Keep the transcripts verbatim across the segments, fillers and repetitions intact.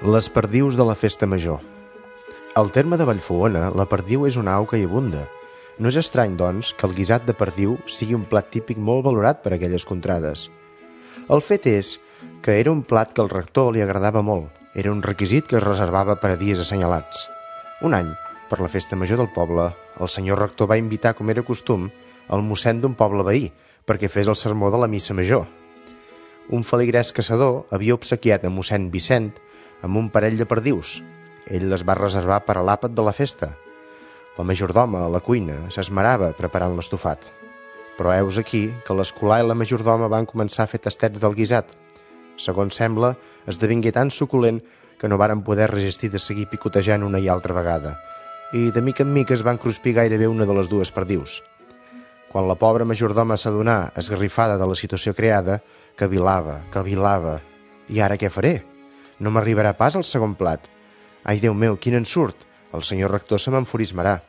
Les perdius de la festa major. Al terme de Vallfogona, la perdiu és una au que hi abunda. No és estrany, doncs, que el guisat de perdiu sigui un plat típic molt valorat per aquelles contrades. El fet és que era un plat que al rector li agradava molt. Era un requisit que es reservava per a dies assenyalats. Un any, per la festa major del poble, el senyor rector va invitar, com era costum, el mossèn d'un poble veí perquè fes el sermó de la missa major. Un feligrès caçador havia obsequiat a mossèn Vicent amb un parell de perdius. Ell les va reservar per a l'àpat de la festa. La majordoma, a la cuina, s'esmerava preparant l'estofat. Però heus aquí que l'escolà i la majordoma van començar a fer tastets del guisat. Segons sembla, esdevingué tan suculent que no varen poder resistir de seguir picotejant una i altra vegada, i de mica en mica es van cruspir gairebé una de les dues perdius. Quan la pobra majordoma s'adonà, esgarrifada de la situació creada, cavilava, cavilava. I ara què faré? No m'arribarà pas al segon plat. Ai, Déu meu, quin ensurt! El senyor rector se m'enfurismarà.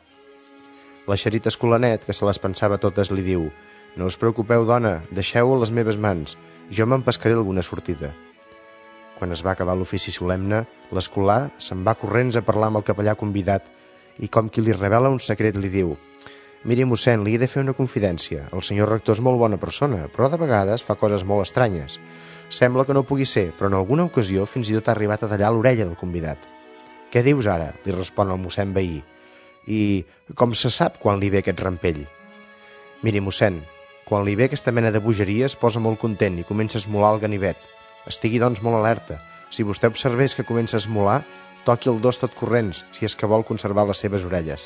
La Xerita Escolanet, que se les pensava totes, li diu: «No us preocupeu, dona, deixeu-ho a les meves mans. Jo me'n pescaré alguna sortida». Quan es va acabar l'ofici solemne, l'escolà se'n va corrents a parlar amb el capellà convidat i, com qui li revela un secret, li diu: «Miri, mossèn, li he de fer una confidència. El senyor rector és molt bona persona, però de vegades fa coses molt estranyes. Sembla que no pugui ser, però en alguna ocasió fins i tot ha arribat a tallar l'orella del convidat». «Què dius ara?», li respon el mossèn veí. «I com se sap quan li ve aquest rampell?» «Miri, mossèn, quan li ve aquesta mena de bogeria es posa molt content i comença a esmolar el ganivet. Estigui, doncs, molt alerta. Si vostè observés que comença a esmolar, toqui el dos tot corrents, si és que vol conservar les seves orelles».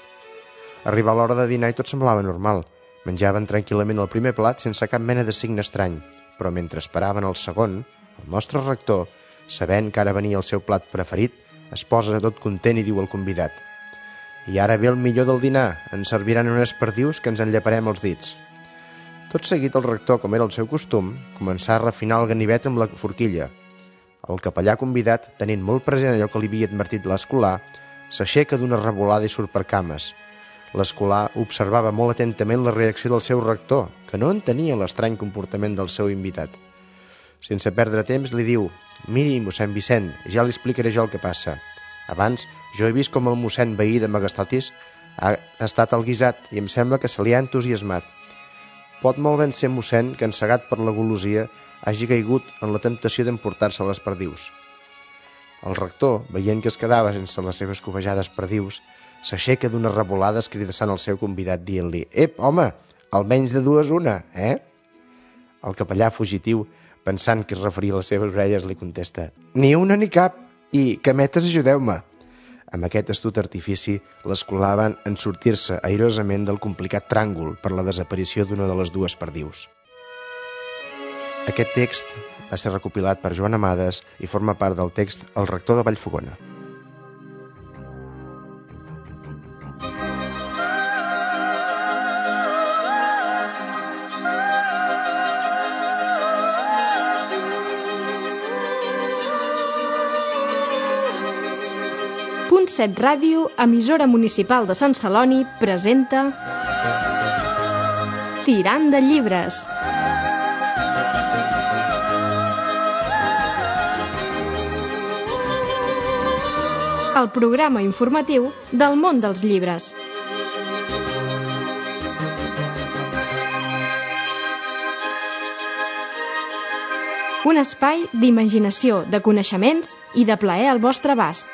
Arribà l'hora de dinar i tot semblava normal. Menjaven tranquil·lament el primer plat sense cap mena de signe estrany, però mentre esperaven el segon, el nostre rector, sabent que ara venia el seu plat preferit, es posa tot content i diu al convidat: «I ara ve el millor del dinar, ens serviran unes perdius que ens enllaparem els dits». Tot seguit el rector, com era el seu costum, començà a refinar el ganivet amb la forquilla. El capellà convidat, tenint molt present allò que li havia advertit l'escolà, s'aixeca d'una revolada i surt per cames. L'escolà observava molt atentament la reacció del seu rector, que no entenia l'estrany comportament del seu invitat. Sense perdre temps, li diu: «Miri, mossèn Vicent, ja li explicaré jo el que passa. Abans, jo he vist com el mossèn veí de Megastotis ha tastat el guisat i em sembla que se li ha entusiasmat. Pot molt ben ser, mossèn, que encegat per la golosia hagi caigut en la temptació d'emportar-se les perdius». El rector, veient que es quedava sense les seves covejades perdius, s'aixeca d'una revolada escridassant al seu convidat dient-li: «Ep, home, almenys de dues una, eh?» El capellà fugitiu, pensant que es referia a les seves orelles, li contesta: «Ni una ni cap, i, cametes, ajudeu-me». Amb aquest astut artifici, l'escolà va en sortir-se airosament del complicat tràngol per la desaparició d'una de les dues perdius. Aquest text va ser recopilat per Joan Amades i forma part del text El rector de Vallfogona. Punt set Ràdio, emissora municipal de Sant Celoni, presenta Tirant de llibres. El programa informatiu del món dels llibres. Un espai d'imaginació, de coneixements i de plaer al vostre abast.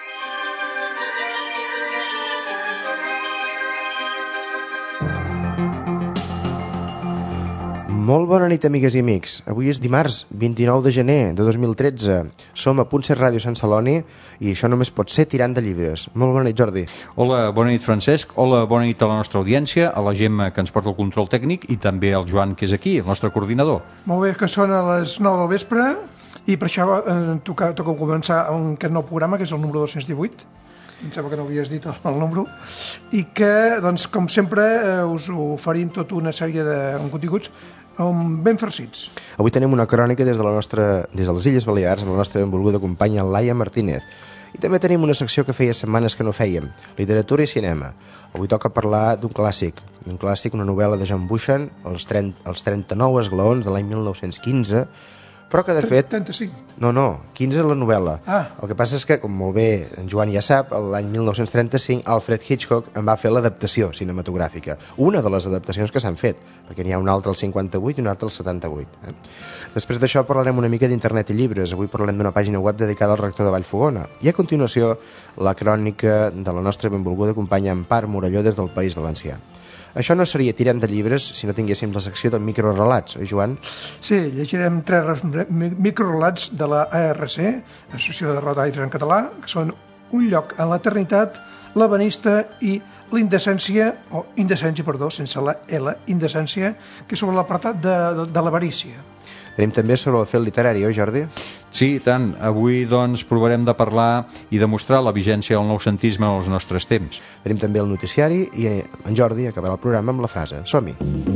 Molt bona nit, amigues i amics. Avui és dimarts, vint-i-nou de gener de dos mil tretze. Som a Punt set Ràdio Sant Celoni i això només pot ser tirant de llibres. Molt bona nit, Jordi. Hola, bona nit, Francesc. Hola, bona nit a la nostra audiència, a la Gemma, que ens porta el control tècnic, i també al Joan, que és aquí, el nostre coordinador. Molt bé, que són a les nou del vespre i per això eh, toca, toca començar amb aquest nou programa, que és el número dos-cents divuit. Em sembla que no havies dit el, el número. I que, doncs, com sempre, eh, us oferim tota una sèrie de continguts ben farcits. Avui tenim una crònica des de, la nostra, des de les Illes Balears amb la nostra benvolguda companya Laia Martínez. I també tenim una secció que feia setmanes que no fèiem, literatura i cinema. Avui toca parlar d'un clàssic, un clàssic, una novel·la de John Bushan, els, trenta, els trenta-nou esglaons de l'any mil nou-cents quinze, però que de fet... trenta-cinc. No, no, quinze és la novel·la. Ah. El que passa és que, com molt bé en Joan ja sap, l'any mil nou-cents trenta-cinc Alfred Hitchcock en va fer l'adaptació cinematogràfica. Una de les adaptacions que s'han fet, perquè n'hi ha una altra al cinquanta-vuit i una altra al setanta-vuit. Eh? Després d'això parlarem una mica d'internet i llibres. Avui parlem d'una pàgina web dedicada al rector de Vallfogona. I a continuació, la crònica de la nostra benvolguda companya Empar Morelló des del País Valencià. Això no seria tirant de llibres si no tinguéssim la secció de microrelats, oi, Joan? Sí, llegirem tres microrelats de la A R C, Associació de Rodaires en Català, que són Un lloc en l'eternitat, L'Ebenista i L'Indecència, o Indecència, perdó, sense la L, Indecència, que és sobre l'apartat de, de, de l'avarícia. Tenim també sobre el fet literari, oi, Jordi? Sí, i tant. Avui, doncs, provarem de parlar i demostrar la vigència del noucentisme en els nostres temps. Tenim també el noticiari i en Jordi acabarà el programa amb la frase. Som-hi!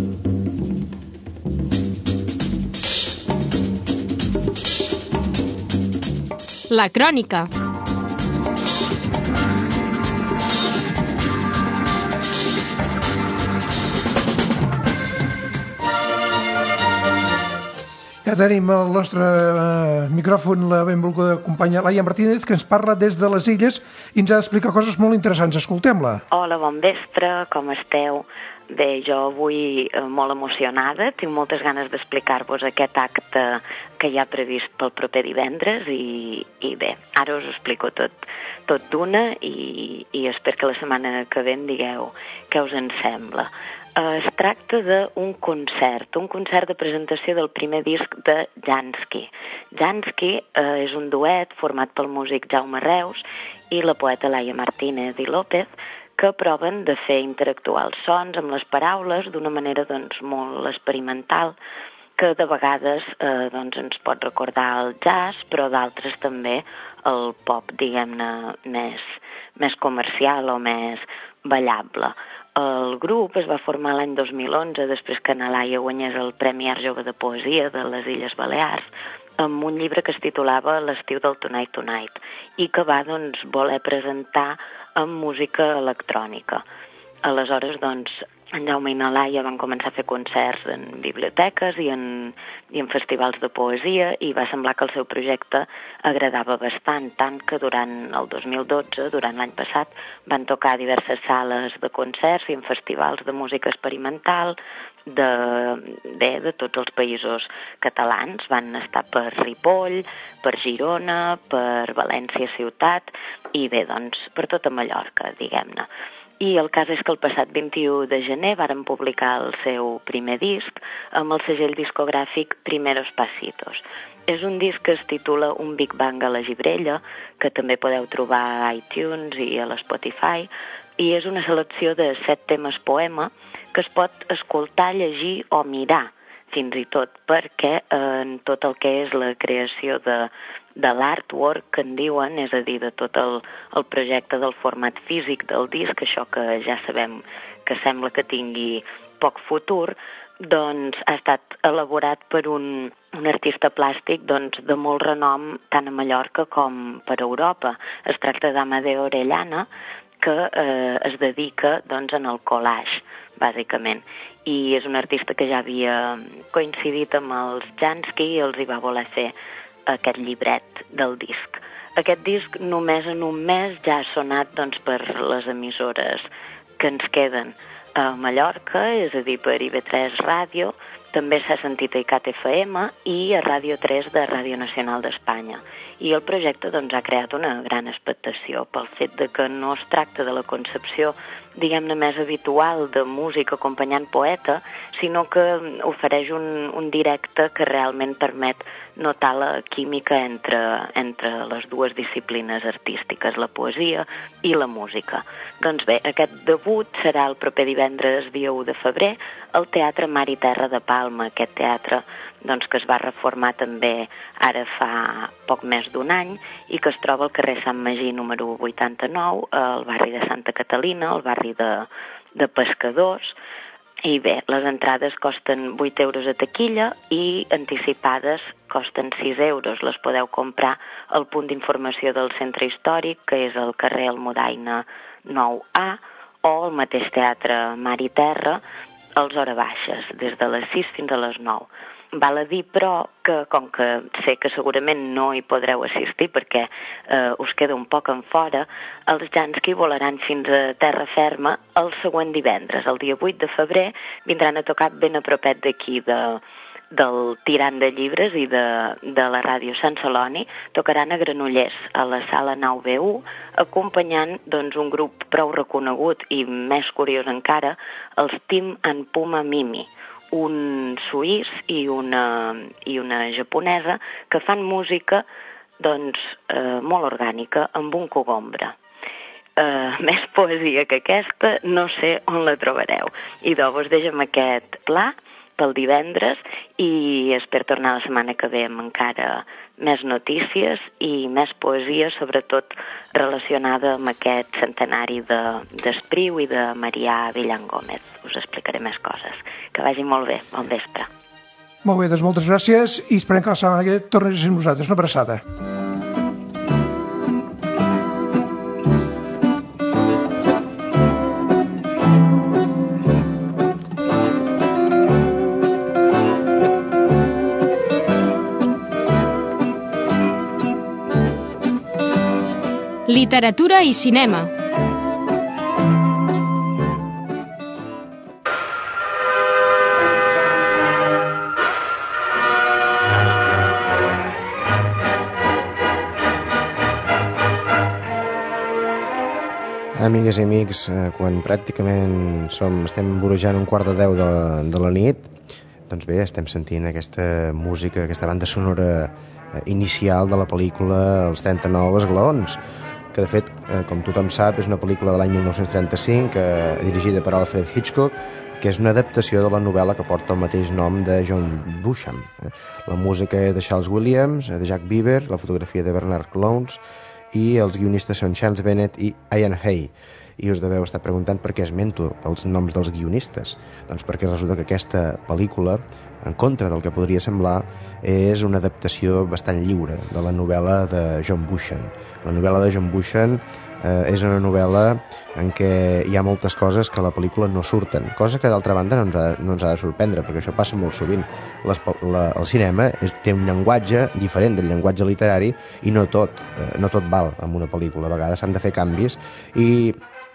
La crònica. Ja tenim el nostre eh, micròfon, la benvolguda companya Laia Martínez, que ens parla des de les Illes i ens ha d'explicar coses molt interessants. Escoltem-la. Hola, bon vespre, com esteu? Bé, jo avui eh, molt emocionada, tinc moltes ganes d'explicar-vos aquest acte que hi ha previst pel proper divendres i, i bé, ara us explico tot, tot d'una i, i espero que la setmana que ve em digueu què us en sembla. Es tracta d'un concert, un concert de presentació del primer disc de Jansky. Jansky eh, és un duet format pel músic Jaume Reus i la poeta Laia Martínez i López, que proven de fer interactuar els sons amb les paraules d'una manera doncs, molt experimental, que de vegades eh, doncs, ens pot recordar el jazz, però d'altres també el pop, diguem-ne, més, més comercial o més ballable. El grup es va formar l'any dos mil onze, després que na Laia guanyés el Premi Art Jove de Poesia de les Illes Balears, amb un llibre que es titulava L'estiu del Tonight Tonight i que va doncs, voler presentar amb música electrònica. Aleshores, doncs, en Jaume i na Laia van començar a fer concerts en biblioteques i en, i en festivals de poesia i va semblar que el seu projecte agradava bastant, tant que durant el dos mil dotze, durant l'any passat, van tocar a diverses sales de concerts i en festivals de música experimental de, bé, de tots els països catalans. Van estar per Ripoll, per Girona, per València ciutat i bé, doncs, per tota Mallorca, diguem-ne. I el cas és que el passat vint-i-u de gener varen publicar el seu primer disc amb el segell discogràfic Primeros Pasitos. És un disc que es titula Un Big Bang a la Gibrella, que també podeu trobar a iTunes i a l'Spotify, i és una selecció de set temes poema que es pot escoltar, llegir o mirar, fins i tot, perquè en tot el que és la creació de, de l'artwork, que en diuen, és a dir, de tot el, el projecte del format físic del disc, això que ja sabem que sembla que tingui poc futur, doncs ha estat elaborat per un, un artista plàstic doncs, de molt renom tant a Mallorca com per Europa. Es tracta d'Amadeo Orellana, que eh, es dedica doncs, en el collage, bàsicament. I és un artista que ja havia coincidit amb els Jansky i els hi va voler fer aquest llibret del disc. Aquest disc només en un mes ja ha sonat doncs, per les emissores que ens queden a Mallorca, és a dir, per I V tres Ràdio, també s'ha sentit a I C A T F M i a Ràdio tres de Ràdio Nacional d'Espanya. I el projecte doncs, ha creat una gran expectació pel fet de que no es tracta de la concepció diguem-ne més habitual de música acompanyant poeta, sinó que ofereix un, un directe que realment permet notar la química entre, entre les dues disciplines artístiques, la poesia i la música. Doncs bé, aquest debut serà el proper divendres, dia u de febrer, al Teatre Mar i Terra de Palma, aquest teatre doncs, que es va reformar també ara fa poc més d'un any i que es troba al carrer Sant Magí número vuitanta-nou, al barri de Santa Catalina, al barri de, de Pescadors. I bé, les entrades costen vuit euros a taquilla i anticipades costen sis euros. Les podeu comprar al punt d'informació del centre històric, que és al carrer Almudaina nou A, o al mateix teatre Mar i Terra, als hora baixes, des de les sis fins a les nou. Val a dir, però, que com que sé que segurament no hi podreu assistir perquè eh, us queda un poc en fora, els Jansky volaran fins a terra ferma el següent divendres, el dia vuit de febrer, vindran a tocar ben a propet d'aquí, de, del Tirant de Llibres i de, de la ràdio Sant Celoni, tocaran a Granollers, a la sala nou B u, acompanyant doncs, un grup prou reconegut i més curiós encara, els Tim and Puma Mimi, un suís i una, i una japonesa que fan música doncs, eh, molt orgànica amb un cogombre. Eh, més poesia que aquesta no sé on la trobareu. I doncs vos deixem aquest pla pel divendres i espero tornar la setmana que ve amb encara més notícies i més poesia, sobretot relacionada amb aquest centenari d'Espriu de, i de Marià Villan Gómez. Us explicaré més coses. Que vagi molt bé. Bon vespre. Molt bé, doncs moltes gràcies i esperem que la setmana que ve tornis a ser amb nosaltres. Una abraçada. Literatura i cinema. Amigues i amics, quan pràcticament som, estem vorejant un quart de deu de, de la nit, doncs bé, estem sentint aquesta música, aquesta banda sonora inicial de la pel·lícula Els trenta-nou esglaons, que de fet, com tothom sap, és una pel·lícula de l'any mil nou-cents trenta-cinc, eh, dirigida per Alfred Hitchcock, que és una adaptació de la novel·la que porta el mateix nom de John Beauchamp. La música és de Charles Williams, de Jack Beaver, la fotografia de Bernard Clowns, i els guionistes són Charles Bennett i Ian Hay. I us deveu estar preguntant per què esmento els noms dels guionistes. Doncs perquè resulta que aquesta pel·lícula, en contra del que podria semblar, és una adaptació bastant lliure de la novel·la de John Beauchamp. La novel·la de John Beauchamp eh, és una novel·la en què hi ha moltes coses que a la pel·lícula no surten, cosa que d'altra banda no ens ha, no ens ha de sorprendre, perquè això passa molt sovint. Les, la, el cinema és, té un llenguatge diferent del llenguatge literari i no tot, eh, no tot val en una pel·lícula. A vegades s'han de fer canvis i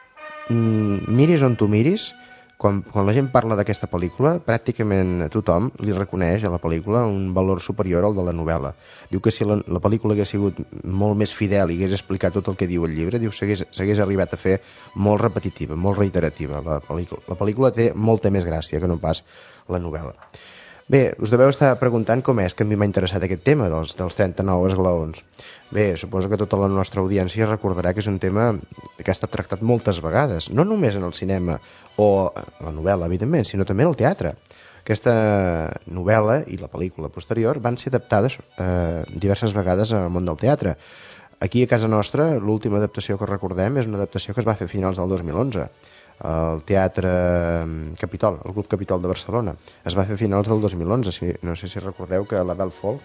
mm, miris on tu miris, Quan, quan la gent parla d'aquesta pel·lícula, pràcticament tothom li reconeix a la pel·lícula un valor superior al de la novel·la. Diu que si la, la pel·lícula hagués sigut molt més fidel i hagués explicat tot el que diu el llibre, diu que s'hagués arribat a fer molt repetitiva, molt reiterativa. La pel·lícula. la pel·lícula té molta més gràcia que no pas la novel·la. Bé, us deveu estar preguntant com és que a mi m'ha interessat aquest tema dels, dels trenta-nou esglaons. Bé, suposo que tota la nostra audiència recordarà que és un tema que ha estat tractat moltes vegades, no només en el cinema o la novel·la, evidentment, sinó també en el teatre. Aquesta novel·la i la pel·lícula posterior van ser adaptades eh, diverses vegades al món del teatre. Aquí a casa nostra, l'última adaptació que recordem és una adaptació que es va fer a finals del dos mil onze. El Teatre Capitol, el Club Capitol de Barcelona. Es va fer a finals del dos mil onze. No sé si recordeu que la Bell Folk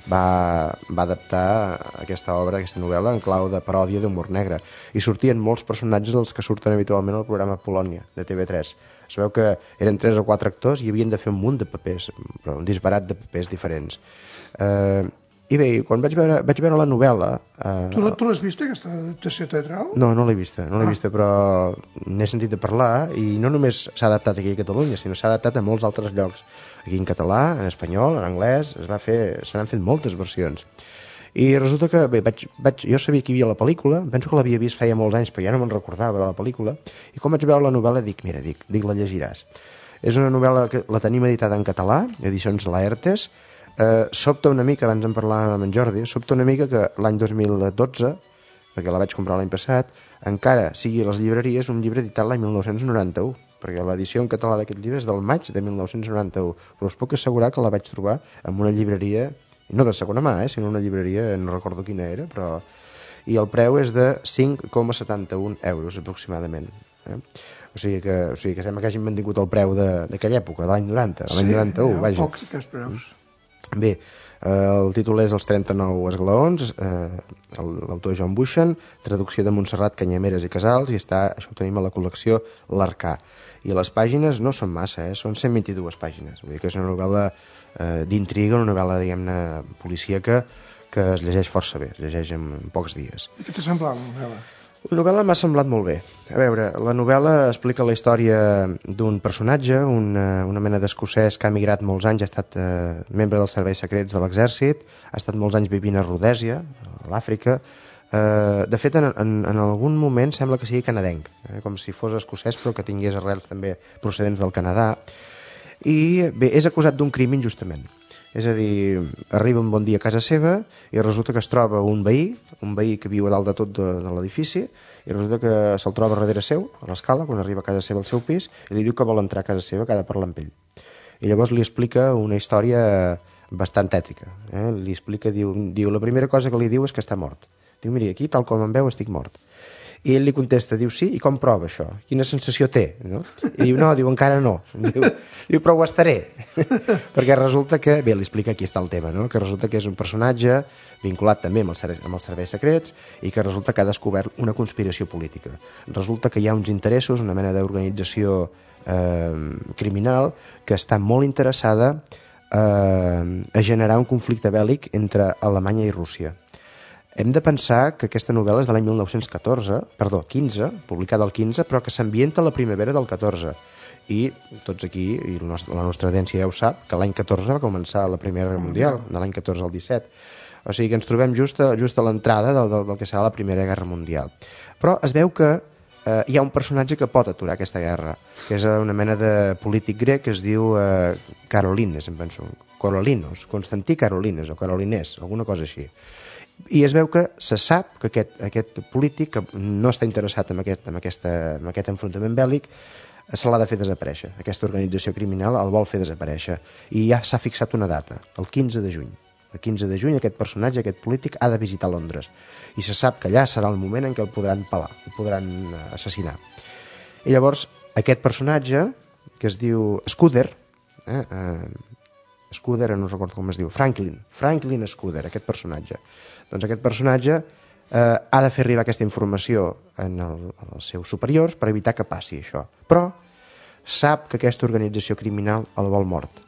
va, va adaptar aquesta obra, aquesta novel·la, en clau de paròdia d'humor negre. I sortien molts personatges dels que surten habitualment al programa Polònia, de T V tres. Es veu que eren tres o quatre actors i havien de fer un munt de papers, però un disbarat de papers diferents. Eh... I bé, quan vaig veure, vaig veure la novel·la... Eh, tu tu l'has vista, aquesta adaptació teatral? No, no l'he vista, no l'he ah. vista, però n'he sentit de parlar i no només s'ha adaptat aquí a Catalunya, sinó s'ha adaptat a molts altres llocs. Aquí en català, en espanyol, en anglès, es va fer, se n'han fet moltes versions. I resulta que, bé, vaig, vaig, jo sabia que hi havia la pel·lícula, penso que l'havia vist feia molts anys, però ja no me'n recordava de la pel·lícula, i quan vaig veure la novel·la dic, mira, dic, dic la llegiràs. És una novel·la que la tenim editada en català, edicions Laertes. Uh, sobta una mica, abans en parlàvem amb en Jordi, sobta una mica que l'any dos mil dotze, perquè la vaig comprar l'any passat, encara sigui a les llibreries un llibre editat l'any mil nou-cents noranta-u, perquè l'edició en català d'aquest llibre és del maig de mil nou-cents noranta-u, però us puc assegurar que la vaig trobar en una llibreria, no de segona mà, eh, sinó una llibreria, no recordo quina era, però... i el preu és de cinc coma setanta-un euros aproximadament. Eh? O sigui que, o sigui que sembla que hagin mantingut el preu d'aquella època, de l'any noranta, l'any sí, noranta-u, vaja. Pocs, aquests preus. Bé, eh, el títol és Els trenta-nou esglaons, eh, l'autor John Bushan, traducció de Montserrat Canyameres i Casals, i està, això ho tenim a la col·lecció L'Arcà. I les pàgines no són massa, eh? Són cent vint-i-dues pàgines. Vull dir que és una novel·la eh, d'intriga, una novel·la, diguem-ne, policíaca, que es llegeix força bé, es llegeix en pocs dies. I què t'ha semblat la novel·la? La novel·la m'ha semblat molt bé. A veure, la novel·la explica la història d'un personatge, una, una mena d'escocès que ha migrat molts anys, ha estat eh, membre dels serveis secrets de l'exèrcit, ha estat molts anys vivint a Rodèsia, a l'Àfrica. Eh, de fet, en, en, en algun moment sembla que sigui canadenc, eh, com si fos escocès però que tingués arrels també procedents del Canadà. I bé, és acusat d'un crim injustament. És a dir, arriba un bon dia a casa seva i resulta que es troba un veí, un veí que viu a dalt de tot de, de l'edifici, i resulta que se'l troba darrere seu, a l'escala, quan arriba a casa seva al seu pis, i li diu que vol entrar a casa seva, que ha de parlar amb ell. I llavors li explica una història bastant tètrica. Eh? Li explica, diu, diu, la primera cosa que li diu és que està mort. Diu, miri, aquí, tal com em veu, estic mort. I ell li contesta, diu, sí, i com prova això? Quina sensació té? No? I diu, no, diu, encara no. Diu, diu però ho estaré. Perquè resulta que, bé, li explica, aquí està el tema, no? Que resulta que és un personatge vinculat també amb els, serveis, amb els serveis secrets i que resulta que ha descobert una conspiració política. Resulta que hi ha uns interessos, una mena d'organització eh, criminal que està molt interessada eh, a generar un conflicte bèl·lic entre Alemanya i Rússia. Hem de pensar que aquesta novel·la és de l'any mil nou-cents catorze, perdó, quinze, publicada al quinze, però que s'ambienta a la primavera del catorze. I tots aquí, i la nostra, la nostra audiència ja ho sap, que l'any catorze va començar la Primera Guerra Mundial, de l'any catorze al disset. O sigui que ens trobem just a, just a l'entrada del, del, del que serà la Primera Guerra Mundial. Però es veu que eh, hi ha un personatge que pot aturar aquesta guerra, que és una mena de polític grec que es diu eh, Carolines, em penso, Corolinos, Constantí Carolines o Carolinès, alguna cosa així. I es veu que se sap que aquest, aquest polític, que no està interessat en aquest, en, aquesta, en aquest enfrontament bèl·lic, se l'ha de fer desaparèixer. Aquesta organització criminal el vol fer desaparèixer. I ja s'ha fixat una data, el quinze de juny. El quinze de juny aquest personatge, aquest polític, ha de visitar Londres. I se sap que allà serà el moment en què el podran pelar, el podran assassinar. I llavors, aquest personatge, que es diu Scudder, eh, eh, Scudder, no recordo com es diu, Franklin, Franklin Scudder, aquest personatge, doncs aquest personatge eh, ha de fer arribar aquesta informació en el, als seus superiors per evitar que passi això. Però sap que aquesta organització criminal el vol mort.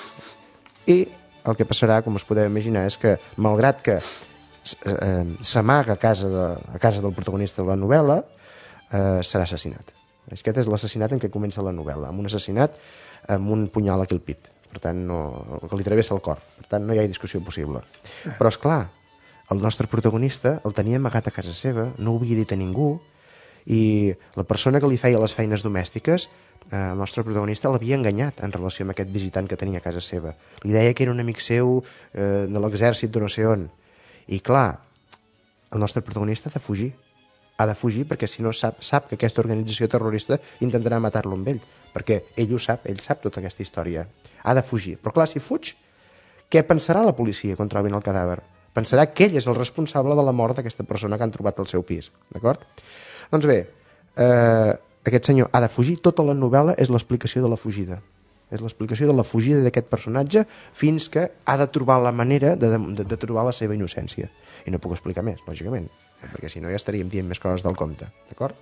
I el que passarà, com us podeu imaginar, és que, malgrat que eh, s'amaga a, casa de, a casa del protagonista de la novel·la, eh, serà assassinat. Aquest és l'assassinat en què comença la novel·la, amb un assassinat amb un punyal aquí al pit. Per tant, no, que li travessa el cor. Per tant, no hi ha discussió possible. Però, és clar, el nostre protagonista el tenia amagat a casa seva, no ho havia dit a ningú, i la persona que li feia les feines domèstiques, eh, el nostre protagonista l'havia enganyat en relació amb aquest visitant que tenia a casa seva. Li deia que era un amic seu eh, de l'exèrcit de no sé on. I clar, el nostre protagonista ha de fugir. Ha de fugir perquè si no sap, sap que aquesta organització terrorista intentarà matar-lo amb ell, perquè ell ho sap, ell sap tota aquesta història. Ha de fugir. Però clar, si fuig, què pensarà la policia quan trobin el cadàver? Pensarà que ell és el responsable de la mort d'aquesta persona que han trobat al seu pis, d'acord? Doncs bé, eh, aquest senyor ha de fugir, tota la novel·la és l'explicació de la fugida. És l'explicació de la fugida d'aquest personatge fins que ha de trobar la manera de, de, de trobar la seva innocència. I no puc explicar més, lògicament, perquè si no ja estaríem dient més coses del compte, d'acord?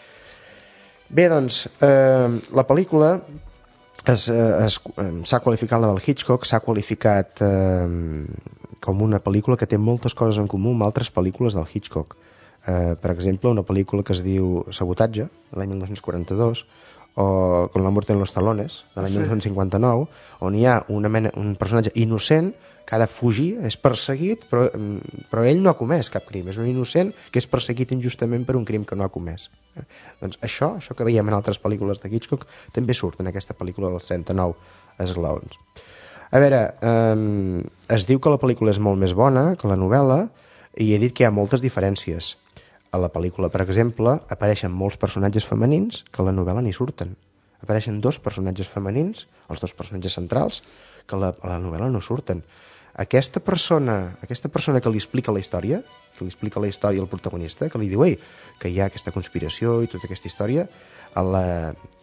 Bé, doncs, eh, la pel·lícula s'ha qualificat, la del Hitchcock, s'ha qualificat eh, com una pel·lícula que té moltes coses en comú amb altres pel·lícules del Hitchcock. Eh, per exemple, una pel·lícula que es diu Sabotatge, de l'any mil nou-cents quaranta-dos, o Con la muerte en los talones, de l'any sí. mil nou-cents cinquanta-nou, on hi ha una mena, un personatge innocent que ha de fugir, és perseguit, però, però ell no ha comès cap crim. És un innocent que és perseguit injustament per un crim que no ha comès. Eh? Doncs això, això que veiem en altres pel·lícules de Hitchcock, també surt en aquesta pel·lícula dels trenta-nou esglaons. A veure, eh, es diu que la pel·lícula és molt més bona que la novel·la i he dit que hi ha moltes diferències. A la pel·lícula, per exemple, apareixen molts personatges femenins que a la novel·la ni surten. Apareixen dos personatges femenins, els dos personatges centrals, que a la, a la novel·la no surten. Aquesta persona, aquesta persona que li explica la història, que li explica la història al protagonista, que li diu, ei, que hi ha aquesta conspiració i tota aquesta història, a la, a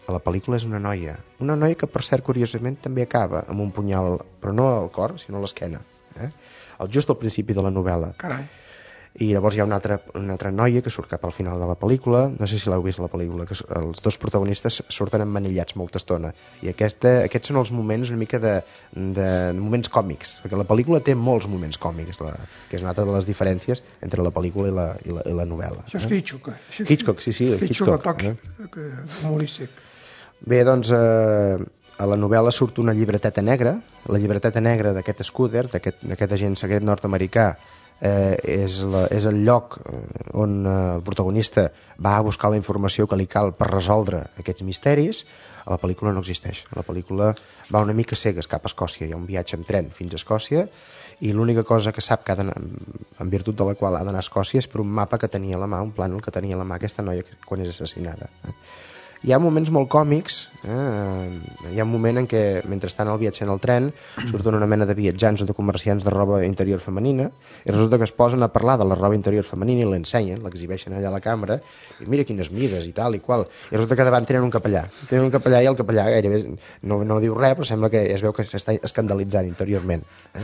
a la pel·lícula és una noia. Una noia que, per cert, curiosament, també acaba amb un punyal, però no al cor, sinó a l'esquena. Eh? Just al principi de la novel·la. Carai. I llavors hi ha una altra, una altra noia que surt cap al final de la pel·lícula, no sé si l'heu vist la pel·lícula, que els dos protagonistes surten emmanillats molta estona, i aquesta, aquests són els moments una mica de, de, de moments còmics, perquè la pel·lícula té molts moments còmics, la, que és una altra de les diferències entre la pel·lícula i la, i la, i la novel·la. Això és eh? Hitchcock. Eh? Hitchcock, sí, sí, Hitchcock. Hitchcock. Hitchcock, eh? humorístic. Bé, doncs, eh, a la novel·la surt una llibreteta negra, la llibreteta negra d'aquest Scudder, d'aquest agent secret nord-americà, Eh, és, la, és el lloc on eh, el protagonista va a buscar la informació que li cal per resoldre aquests misteris. A la pel·lícula no existeix. A la pel·lícula va una mica cegues cap a Escòcia. Hi ha un viatge amb tren fins a Escòcia i l'única cosa que sap que ha d'anar, en virtut de la qual ha d'anar a Escòcia, és per un mapa que tenia a la mà, un plànol que tenia a la mà aquesta noia quan és assassinada. Hi ha moments molt còmics, eh? Hi ha un moment en què, mentre estan al viatge en el tren, surten una mena de viatjants o de comerciants de roba interior femenina i resulta que es posen a parlar de la roba interior femenina i l'ensenyen, l'exhibeixen allà a la cambra i mira quines mides i tal i qual. I resulta que davant tenen un capellà. Tenen un capellà i el capellà gairebé no, no diu res, però sembla que es veu que s'està escandalitzant interiorment. Eh?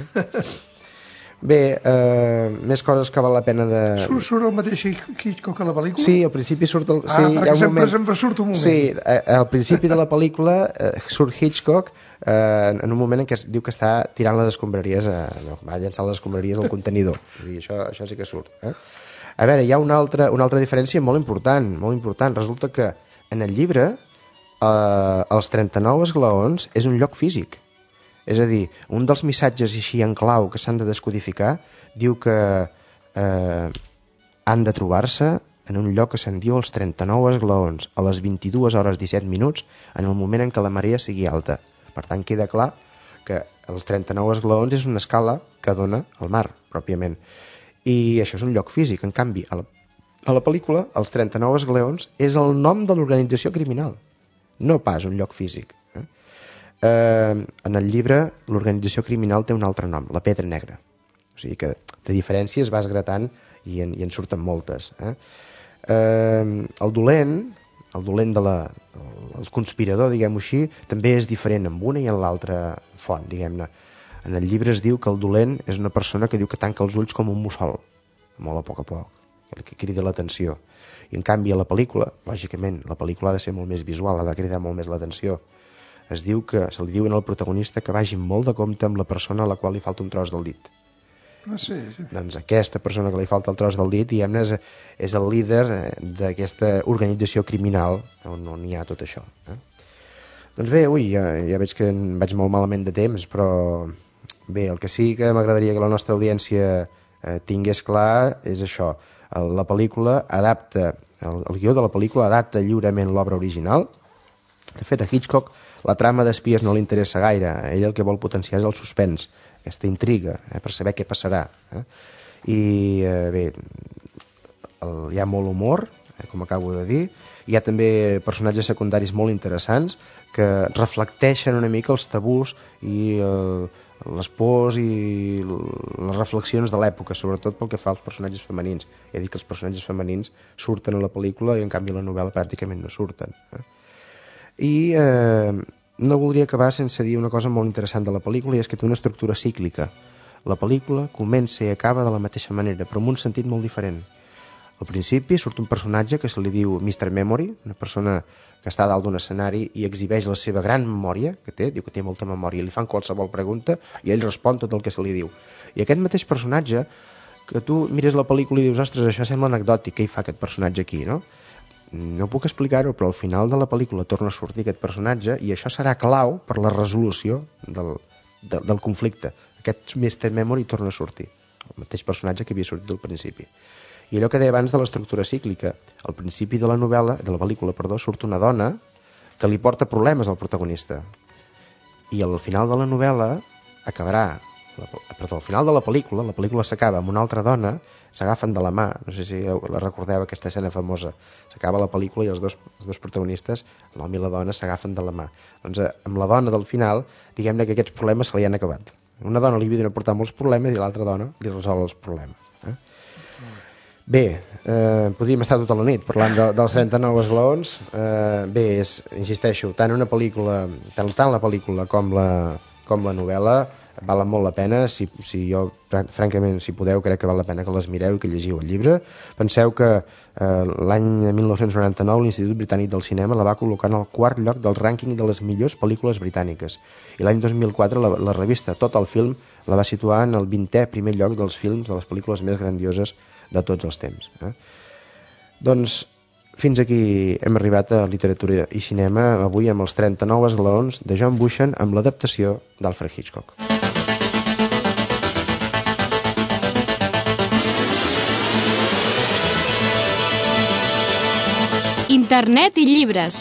Bé, eh, més coses que val la pena de... Surt, surt el mateix Hitchcock a la pel·lícula? Sí, al principi surt... El... Ah, sí, perquè hi ha un sempre, moment... sempre surt un moment. Sí, al principi de la pel·lícula eh, surt Hitchcock eh, en un moment en què es diu que està tirant les escombraries, a... no, va llançar les escombraries al contenidor. I això, això sí que surt. Eh? A veure, hi ha una altra, una altra diferència molt important, molt important. Resulta que en el llibre eh, els trenta-nou esglaons és un lloc físic. És a dir, un dels missatges així en clau que s'han de descodificar diu que eh, han de trobar-se en un lloc que se'n diu els trenta-nou esglaons a les vint-i-dues hores disset minuts en el moment en què la marea sigui alta. Per tant, queda clar que els trenta-nou esglaons és una escala que dona al mar, pròpiament. I això és un lloc físic. En canvi, a la, a la pel·lícula, els trenta-nou esglaons és el nom de l'organització criminal, no pas un lloc físic. Eh, en el llibre l'organització criminal té un altre nom, la Pedra Negra, o sigui que de diferències vas gratant i en, i en surten moltes. Eh? Eh, el dolent, el dolent de la, el conspirador, diguem-ho així, també és diferent en una i en l'altra font, diguem-ne. En el llibre es diu que el dolent és una persona que diu que tanca els ulls com un mussol, molt a poc a poc, que crida l'atenció. I en canvi a la pel·lícula, lògicament, la pel·lícula ha de ser molt més visual, ha de cridar molt més l'atenció. Es diu que se li diuen al protagonista que vagi molt de compte amb la persona a la qual li falta un tros del dit. Ah, sí, sí. Doncs aquesta persona que li falta el tros del dit, diguem-ne, és, és el líder d'aquesta organització criminal on, on hi ha tot això. Eh? Doncs bé, ui, ja, ja veig que em vaig molt malament de temps, però bé, el que sí que m'agradaria que la nostra audiència eh, tingués clar és això. La pel·lícula adapta, el, el guió de la pel·lícula adapta lliurement l'obra original. De fet, a Hitchcock la trama d'espies no li interessa gaire. Ell el que vol potenciar és el suspens, aquesta intriga, eh, per saber què passarà. Eh? I eh, bé, el, hi ha molt humor, eh, com acabo de dir. Hi ha també personatges secundaris molt interessants que reflecteixen una mica els tabús i eh, les pors i les reflexions de l'època, sobretot pel que fa als personatges femenins. Ja dic que els personatges femenins surten a la pel·lícula i en canvi a la novel·la pràcticament no surten. Eh? I eh, no voldria acabar sense dir una cosa molt interessant de la pel·lícula, i és que té una estructura cíclica. La pel·lícula comença i acaba de la mateixa manera, però en un sentit molt diferent. Al principi surt un personatge que se li diu mister Memory, una persona que està dalt d'un escenari i exhibeix la seva gran memòria, que té, diu que té molta memòria, li fan qualsevol pregunta i ell respon tot el que se li diu. I aquest mateix personatge, que tu mires la pel·lícula i dius, ostres, això sembla anecdòtic, què hi fa aquest personatge aquí, no? No puc explicar-ho, però al final de la pel·lícula torna a sortir aquest personatge i això serà clau per la resolució del, de, del conflicte. Aquest mister Memory torna a sortir, el mateix personatge que havia sortit al principi. I allò que deia abans de l'estructura cíclica, al principi de la novel·la, de la pel·lícula, perdó, surt una dona que li porta problemes al protagonista. I al final de la novel·la acabarà, la, perdó, al final de la pel·lícula, la pel·lícula s'acaba amb una altra dona, s'agafen de la mà, no sé si la recordeu, aquesta escena famosa. S'acaba la pel·lícula i els dos, els dos protagonistes, l'home i la dona, s'agafen de la mà. Doncs amb la dona del final, diguem-ne que aquests problemes se li han acabat. Una dona li havia de portar molts problemes i l'altra dona li resol els problemes. Eh? Bé, eh, podríem estar tota la nit parlant de, dels trenta-nou esglaons. Eh, bé, és, insisteixo, tant una pel·lícula, tant, tant la pel·lícula com la, com la novel·la valen molt la pena. Si, si jo, francament, si podeu, crec que val la pena que les mireu i que llegiu el llibre. Penseu que eh, l'any mil nou-cents noranta-nou l'Institut Britànic del Cinema la va col·locar en el quart lloc del rànquing de les millors pel·lícules britàniques. I l'any dos mil quatre la, la revista Total Film la va situar en el vintè primer lloc dels films de les pel·lícules més grandioses de tots els temps. Eh? Doncs fins aquí hem arribat a literatura i cinema avui amb els trenta-nou esglaons de John Bushan amb l'adaptació d'Alfred Hitchcock. Internet i llibres.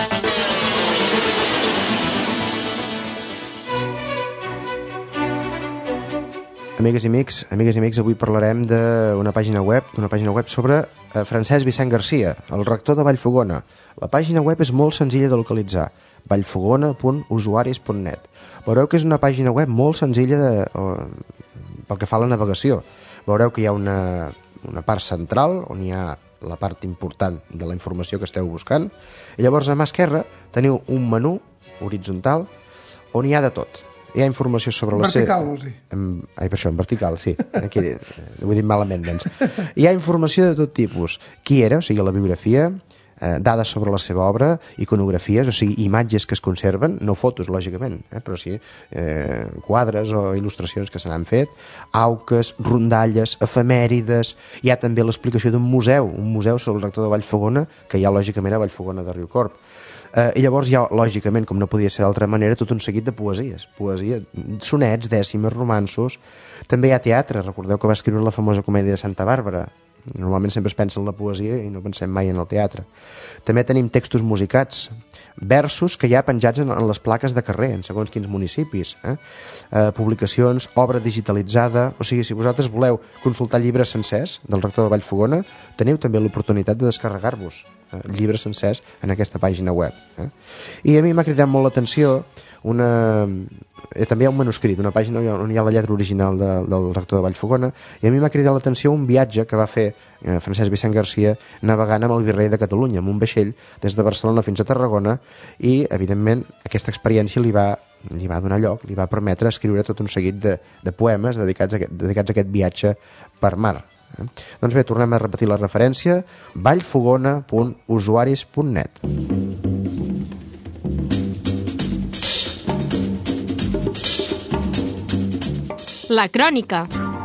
Amigues i amics, amigues i amics, avui parlarem d'una pàgina web, d'una pàgina web sobre eh, Francesc Vicent Garcia, el rector de Vallfogona. La pàgina web és molt senzilla de localitzar, vallfogona punt usuaris punt net. Veureu que és una pàgina web molt senzilla de, o, pel que fa a la navegació. Veureu que hi ha una, una part central on hi ha la part important de la informació que esteu buscant, i llavors a mà esquerra teniu un menú horitzontal on hi ha de tot. Hi ha informació sobre la seva... Vertical, vols dir? En... Ai, per això, en vertical, sí. Aquí ho he dit malament, doncs. Hi ha informació de tot tipus. Qui era, o sigui, la biografia, eh, dades sobre la seva obra, iconografies, o sigui, imatges que es conserven, no fotos, lògicament, eh, però sí eh, quadres o il·lustracions que se n'han fet, auques, rondalles, efemèrides. Hi ha també l'explicació d'un museu, un museu sobre el rector de Vallfogona, que hi ha, lògicament, a Vallfogona de Riucorb. Eh, I llavors hi ha, lògicament, com no podia ser d'altra manera, tot un seguit de poesies. Poesia, sonets, dècimes, romanços. També hi ha teatre. Recordeu que va escriure la famosa comèdia de Santa Bàrbara. Normalment sempre es pensa en la poesia i no pensem mai en el teatre. També tenim textos musicats, versos que hi ha penjats en, en les plaques de carrer, en segons quins municipis. Eh? Eh, publicacions, obra digitalitzada... O sigui, si vosaltres voleu consultar llibres sencers del rector de Vallfogona, teniu també l'oportunitat de descarregar-vos eh, llibres sencers en aquesta pàgina web. Eh? I a mi m'ha cridat molt l'atenció una... Eh, també hi ha un manuscrit, una pàgina on hi ha la lletra original de, del rector de Vallfogona, i a mi m'ha cridat l'atenció un viatge que va fer eh, Francesc Vicent Garcia navegant amb el virrei de Catalunya, amb un vaixell des de Barcelona fins a Tarragona, i evidentment aquesta experiència li va, li va donar lloc, li va permetre escriure tot un seguit de, de poemes dedicats a, dedicats a aquest viatge per mar. Eh? Doncs bé, tornem a repetir la referència: vallfogona punt usuaris punt net. La crònica.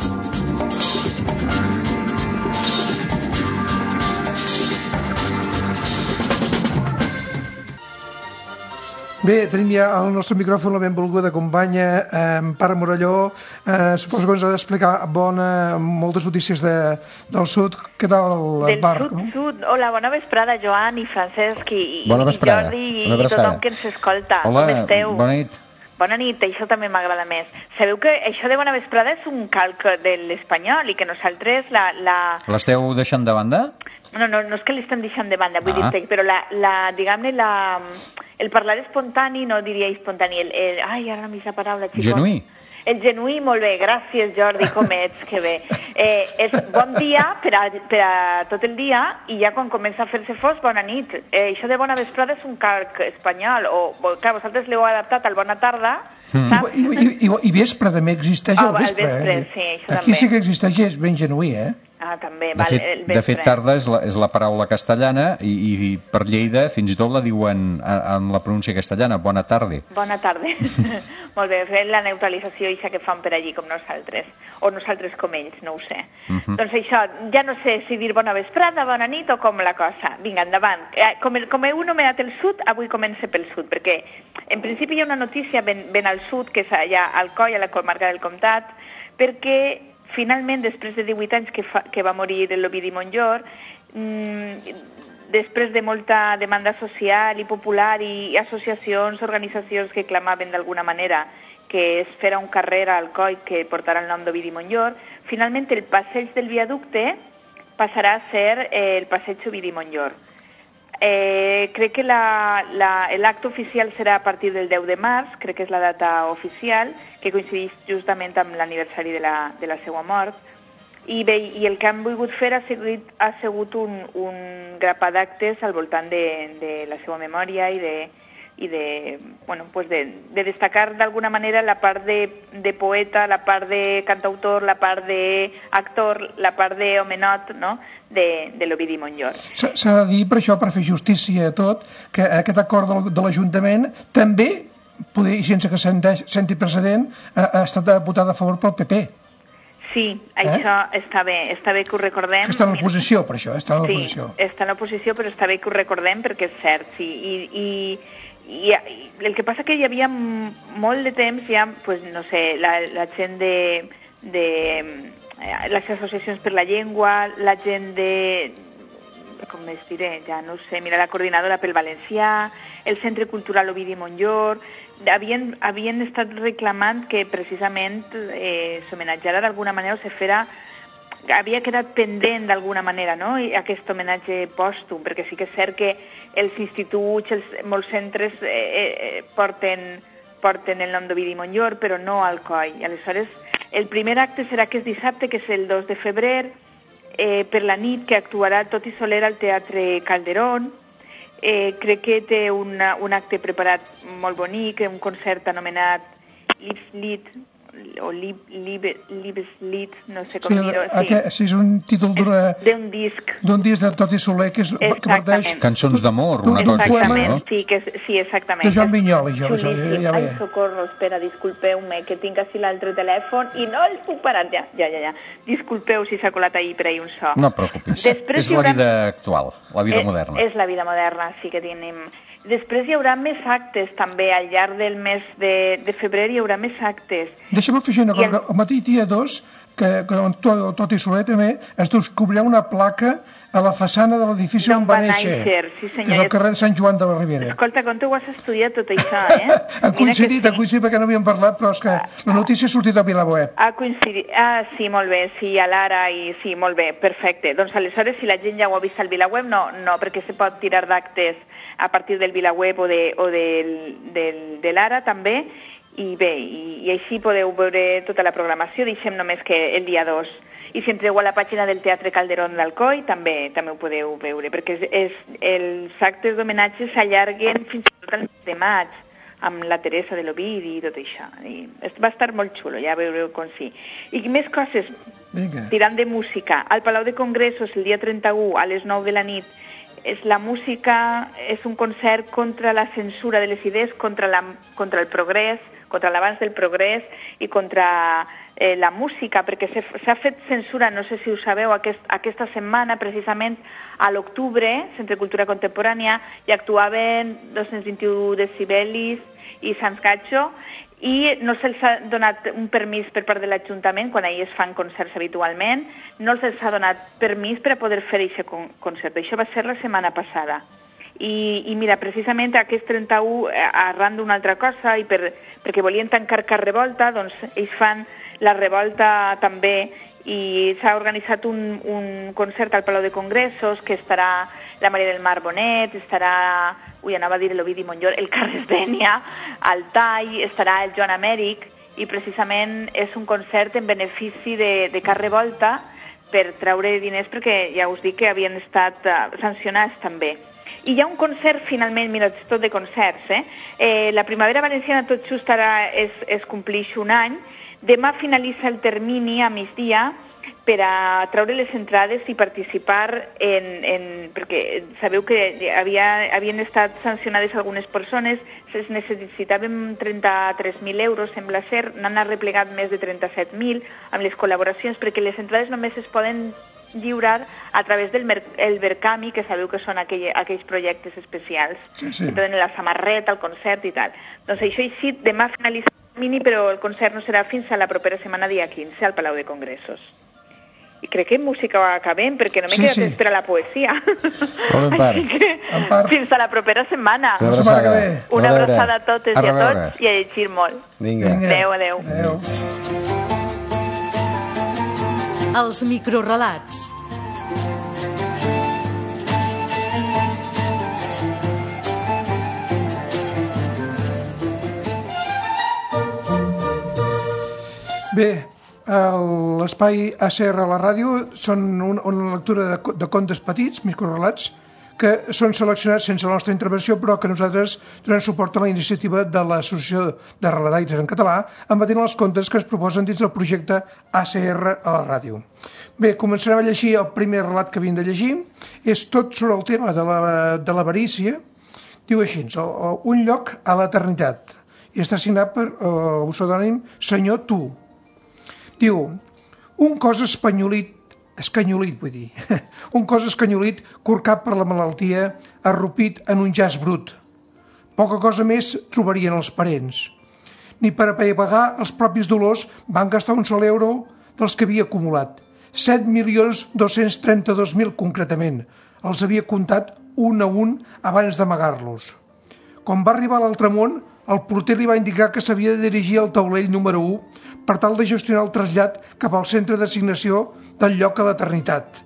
Bé, tenim ja al nostre micròfon la benvolguda companya eh, Empar Morelló. Eh, suposo que ens ha d'explicar bona, moltes notícies de, del sud. Què tal, Empar? Del sud, sud. Hola, bona vesprada, Joan i Francesc i, bona i Jordi i tothom que ens escolta. Hola, com esteu? Bona nit. Bona nit, això també m'agrada més. Sabeu que això de bona vesprada és un calc de l'espanyol i que nosaltres la... la... L'esteu deixant de banda? No, no, no és que l'estem deixant de banda, vull ah. dir-te, però la, la, diguem-ne, la, el parlar espontani, no diria espontani, el, el, ai, ara m'he la paraula, xicot. Genuí. El genuí, molt bé, gràcies Jordi, com ets, que bé. Eh, és bon dia per a, per a tot el dia i ja quan comença a fer-se fos, bona nit. Eh, això de bona vesprada és un calc espanyol, o, clar, vosaltres l'heu adaptat al bona tarda, mm. saps? I, i, i, I vespre també existeix oh, el vespre. El vespre, eh? sí, això Aquí també. sí que existeix, és ben genuí, eh? Ah, també, de, val, fet, el vespre. de fet, tarda és la, és la paraula castellana i, i per Lleida fins i tot la diuen en la pronúncia castellana, bona tarda. Bona tarda. Molt bé, fent la neutralització ixa que fan per allí com nosaltres, o nosaltres com ells, no ho sé. Uh -huh. Doncs això, ja no sé si dir bona vesprada, bona nit o com la cosa. Vinga, endavant. Com, el, com heu nomenat el sud, avui comença pel sud, perquè en principi hi ha una notícia ben, ben al sud, que és allà al Coll, a la comarca del Comtat, perquè finalment, després de divuit anys que, fa, que va morir l'Ovidi Montllor, mmm, després de molta demanda social i popular i associacions, organitzacions que clamaven d'alguna manera que es fera un carrer al Coll que portarà el nom d'Ovidi Montllor, finalment el passeig del viaducte passarà a ser eh, el passeig Ovidi Montllor. Eh, crec que l'acte oficial serà a partir del deu de març, crec que és la data oficial, que coincideix justament amb l'aniversari de, la, de la seva mort. I, bé, i el que han volgut fer ha sigut, ha sigut un, un grapat d'actes al voltant de, de la seva memòria i de, i de, bueno, pues de, de destacar d'alguna manera la part de, de poeta, la part de cantautor, la part d'actor, la part d'homenot, no?, de, de l'Ovidi Montllor. S'ha de dir, per això, per fer justícia a tot, que aquest acord de, de l'Ajuntament també, poder, sense que senti precedent, ha, ha estat votat a favor pel P P. Sí, això eh? està bé, està bé que ho recordem. Que està en l'oposició, per això, està en l'oposició. Sí, està en l'oposició, però està bé que ho recordem perquè és cert, sí. I, i, i, i el que passa que hi havia molt de temps ja, pues, no sé, la, la gent de, de les associacions per la llengua, la gent de, com es diré, ja no sé, mira, la coordinadora pel valencià, el Centre Cultural Ovidi Montllor, havien, havien estat reclamant que precisament eh, s'homenatjara d'alguna manera o se fera, havia quedat pendent d'alguna manera, no?, i aquest homenatge pòstum, perquè sí que és cert que els instituts, els, molts centres eh, eh, porten, porten el nom d'Ovidi Montllor, però no al coll. Aleshores, el primer acte serà aquest dissabte, que és el dos de febrer, eh, per la nit, que actuarà Toti Soler al Teatre Calderón. Eh, crec que té una, un acte preparat molt bonic, un concert anomenat Liebeslied, o Liebeslied, no sé com sí, dir-ho. Sí. Aquest, sí, és un títol d'un disc. D'un disc de Toti Soler, que, és, que parteix... Cançons d'amor, una cosa així, no? Sí, que, sí, exactament. De Joan Vinyoli, jo. Sí, sí. Ja Ai, socorro, espera, disculpeu-me, que tinc així l'altre telèfon i no el puc parar. Ja, ja, ja. ja. Disculpeu si s'ha colat ahir per ahir un so. No preocupis. Després és haurà... la vida actual, la vida és, moderna. És la vida moderna, sí que tenim... Després hi haurà més actes, també, al llarg del mes de, de febrer hi haurà més actes. Deixa'm afegir una cosa, el... el mateix dia dos, que, que Toti Soler també, es descobrirà una placa a la façana de l'edifici on va néixer, sí, senyor. Que és el carrer de Sant Joan de la Ribera. Escolta, com tu ho has estudiat tot això, eh? ha coincidit, sí. ha coincidit perquè no havíem parlat, però és que la notícia ha sortit a VilaWeb. Ha coincidit, ah, sí, molt bé, sí, a l'Ara, i sí, molt bé, perfecte. Doncs aleshores, si la gent ja ho ha vist al VilaWeb, no, no, perquè se pot tirar d'actes a partir del VilaWeb o de, o del, del, de l'Ara també, i bé, i, i així podeu veure tota la programació, deixem només que el dia dos. I si entreu a la pàgina del Teatre Calderón d'Alcoi també també ho podeu veure, perquè és, és, els actes d'homenatge s'allarguen fins i tot al mes de maig, amb la Teresa de l'Ovidi i tot això. I va estar molt xulo, ja veureu com sí. I més coses, Vinga. Tirant de música. Al Palau de Congressos, el dia trenta-u, a les nou de la nit, és la música, és un concert contra la censura de les idees, contra, la, contra el progrés, contra l'avanç del progrés i contra eh, la música, perquè s'ha fet censura, no sé si ho sabeu, aquest, aquesta setmana, precisament a l'octubre, Centre Cultura Contemporània, hi actuaven dos-cents vint-i-u decibelis i Sants Gatxo, i no se'ls ha donat un permís per part de l'Ajuntament, quan ahir es fan concerts habitualment, no se'ls ha donat permís per a poder fer aquest concert. Això va ser la setmana passada. I, i mira, precisament aquest trenta-u, arran d'una altra cosa, i per, perquè volien tancar Car Revolta, doncs ells fan la Revolta també, i s'ha organitzat un, un concert al Palau de Congressos, que estarà la Maria del Mar Bonet, estarà, ui, anava a dir l'Ovidi Montllor, el Carles Dènia, el Tall, estarà el Joan Amèric, i precisament és un concert en benefici de, de Car Revolta per treure diners, perquè ja us dic que havien estat uh, sancionats també. I hi ha un concert, finalment, mira, és tot de concerts, eh? eh la Primavera Valenciana tot just ara es, es complix un any. Demà finalitza el termini a migdia per a treure les entrades i participar en... en perquè sabeu que havia, havien estat sancionades algunes persones, es necessitaven trenta-tres mil euros, sembla ser, n'han arreplegat més de trenta-set mil amb les col·laboracions, perquè les entrades només es poden lliurar a través del el Verkami, que sabeu que són aquell, aquells projectes especials, sí, sí. que tenen la samarreta, el concert i tal. Doncs això així, demà finalitza el mini, però el concert no serà fins a la propera setmana, dia quinze, al Palau de Congressos. I crec que música ho acabem, perquè no m'he sí, quedat sí. per a la poesia. Molt ben Així que, part. fins a la propera setmana. Una abraçada. Una abraçada a totes A i a reveure. tots, i a llegir molt. Vinga. Vinga. Adéu, adéu. Adéu. Els microrelats. Bé, L'espai A C R a la ràdio són una, una lectura de, de contes petits, microrelats, que són seleccionats sense la nostra intervenció, però que nosaltres donem suport a la iniciativa de l'Associació de Relataires en Català, emetent els contes que es proposen dins del projecte A C R a la ràdio. Bé, començarem a llegir el primer relat que havíem de llegir. És tot sobre el tema de la, de l'avarícia. Diu així, un lloc a l'eternitat. I està signat per uh, un pseudònim Senyor Tu. Diu, un cos espanyolit, escanyolit vull dir, un cos escanyolit corcat per la malaltia, arrupit en un jaç brut. Poca cosa més trobarien els parents. Ni per apagar els propis dolors van gastar un sol euro dels que havia acumulat. set milions dos-cents trenta-dos mil concretament. Els havia comptat un a un abans d'amagar-los. Quan va arribar a l'altre món, el porter li va indicar que s'havia de dirigir al taulell número u per tal de gestionar el trasllat cap al centre d'assignació del lloc a l'eternitat.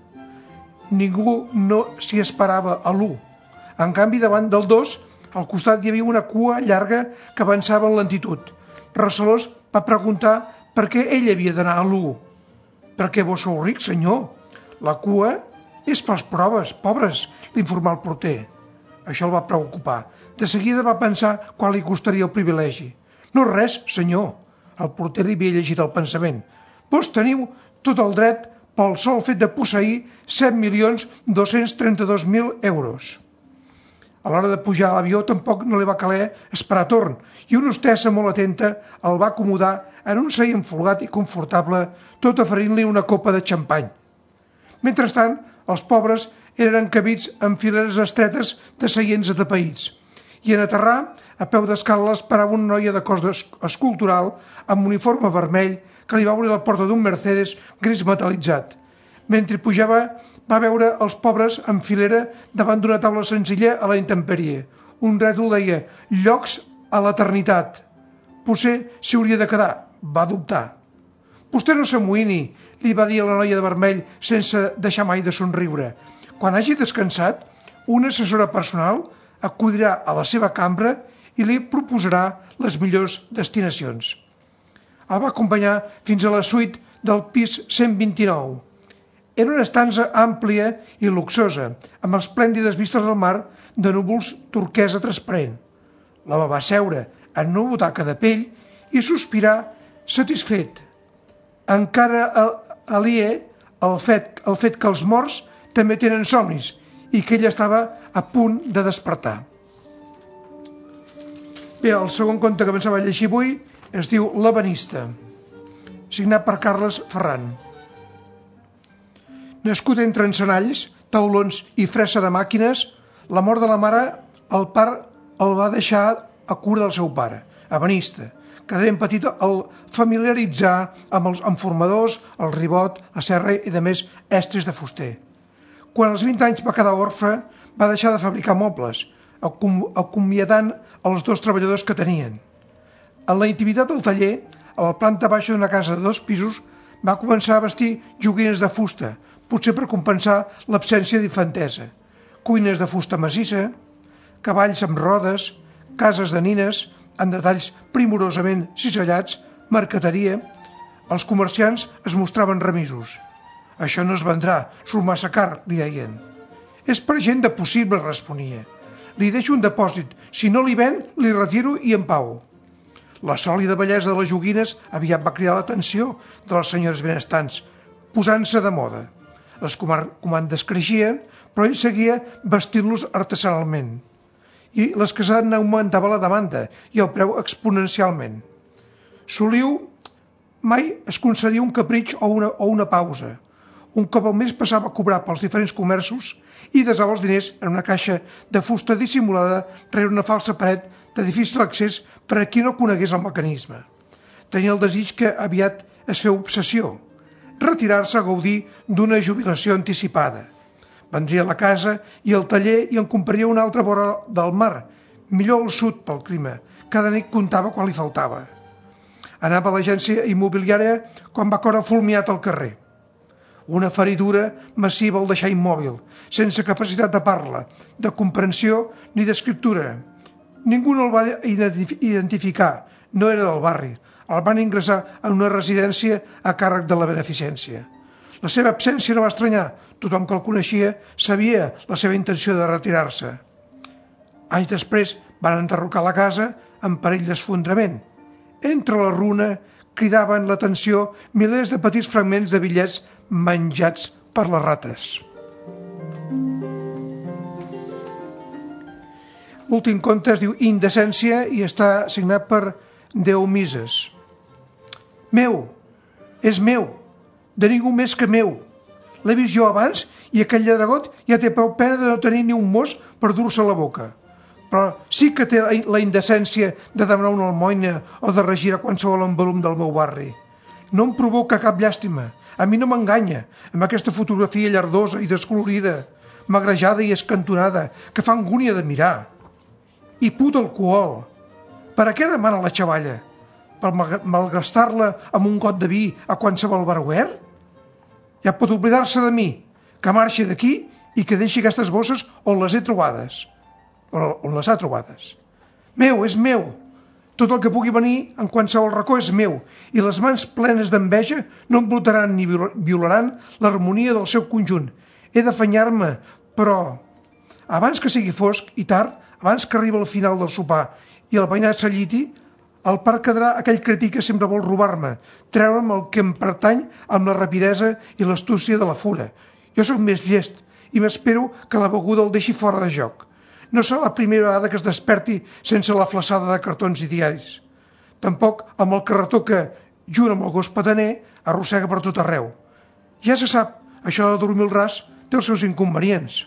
Ningú no s'hi esperava a l'u. En canvi, davant del dos, al costat hi havia una cua llarga que avançava en lentitud. Recelós va preguntar per què ell havia d'anar a l'u. «Perquè vos sou ric, senyor. La cua és pels proves, pobres», l'informà el porter. Això el va preocupar. De seguida va pensar quan li costaria el privilegi. «No res, senyor». El porter li havia llegit el pensament. «Vos teniu tot el dret pel sol fet de posseir set milions dos-cents trenta-dos mil euros». A l'hora de pujar a l'avió tampoc no li va caler esperar torn i una hostessa molt atenta el va acomodar en un seient folgat i confortable, tot oferint-li una copa de xampany. Mentrestant, els pobres eren encabits en fileres estretes de seients atapeïts i en aterrar, a peu d'escala, esperava una noia de cos escultural amb uniforme vermell que li va obrir la porta d'un Mercedes gris metal·litzat. Mentre pujava, va veure els pobres en filera davant d'una taula senzilla a la intempèrie. Un rètol deia «Llocs a l'eternitat». «Potser s'hi hauria de quedar», va dubtar. «Vostè no s'amoïni», li va dir a la noia de vermell sense deixar mai de somriure. «Quan hagi descansat, una assessora personal acudirà a la seva cambra i li proposarà les millors destinacions». El va acompanyar fins a la suite del pis cent vint-i-nou. Era una estança àmplia i luxosa, amb esplèndides vistes al mar de núvols turquesa transparent. L'home va seure en una butaca de pell i sospirar satisfet. Encara aliè el fet, el fet que els morts també tenen somnis i que ell estava a punt de despertar. Bé, el segon conte que pensava llegir avui es diu L'ebenista, signat per Carles Ferran. Nascut entre encenalls, taulons i fressa de màquines, la mort de la mare, el pare el va deixar a cura del seu pare, ebenista, que de ben petit el familiaritzà amb els enformadors, el ribot, la serra i de més estris de fuster. Quan als vint anys va quedar orfe, va deixar de fabricar mobles, acomiadant els dos treballadors que tenien. En la intimitat del taller, a la planta baixa d'una casa de dos pisos, va començar a vestir joguines de fusta, potser per compensar l'absència d'infantesa. Cuines de fusta massissa, cavalls amb rodes, cases de nines, amb detalls primorosament cisellats, mercaderia. Els comerciants es mostraven remisos. «Això no es vendrà, surt massa car», li deien. «És per gent de possible», responia. «Li deixo un depòsit, si no li ven, li retiro i en pau». La sòlida bellesa de les joguines aviat va cridar l'atenció de les senyores benestants, posant-se de moda. Les comandes creixien, però ell seguia vestint-los artesanalment. I l'escassetat n'augmentava la demanda i el preu exponencialment. Soliu mai es concedia un capritx o una, o una pausa. Un cop al mes passava a cobrar pels diferents comerços i desava els diners en una caixa de fusta dissimulada rere una falsa paret de difícil accés per a qui no conegués el mecanisme. Tenia el desig que aviat es feu obsessió, retirar-se a gaudir d'una jubilació anticipada. Vendria a la casa i al taller i en compraria una altra vora del mar, millor al sud pel clima. Cada nit comptava quan li faltava. Anava a l'agència immobiliària quan va caure fulminat al carrer. Una feridura massiva el deixà immòbil, sense capacitat de parla, de comprensió ni d'escriptura. Ningú no el va identificar, no era del barri. El van ingressar en una residència a càrrec de la beneficència. La seva absència no va estranyar. Tothom que el coneixia sabia la seva intenció de retirar-se. Anys després van enderrocar la casa en perill d'esfondrament. Entre la runa cridaven l'atenció milers de petits fragments de bitllets menjats per les rates. L'últim conte es diu Indecència i està signat per Déu Mises. Meu, és meu, de ningú més que meu. L'he vist jo abans i aquell lladregot ja té prou pena de no tenir ni un mos per dur-se a la boca. Però sí que té la indecència de demanar una almoina o de regirar qualsevol embalum del meu barri. No em provoca cap llàstima. A mi no m'enganya amb aquesta fotografia llardosa i descolorida, magrejada i escantonada, que fa angúnia de mirar. I put alcohol. Per a què demana la xavalla? Per malgastar-la amb un got de vi a qualsevol bar obert? Ja pot oblidar-se de mi, que marxi d'aquí i que deixi aquestes bosses on les he trobades. On les ha trobades. Meu, és meu. Tot el que pugui venir en qualsevol racó és meu, i les mans plenes d'enveja no emblotaran ni violaran l'harmonia del seu conjunt. He d'afanyar-me, però abans que sigui fosc i tard, abans que arribi al final del sopar i el veïnat s'alliti, al parc quedarà aquell cretí que sempre vol robar-me, treure'm el que em pertany amb la rapidesa i l'astúcia de la fura. Jo sóc més llest i m'espero que la beguda el deixi fora de joc. No serà la primera vegada que es desperti sense la flaçada de cartons i diaris. Tampoc amb el carretó que, junt amb el gos petaner, arrossega per tot arreu. Ja se sap, això de dormir al ras té els seus inconvenients.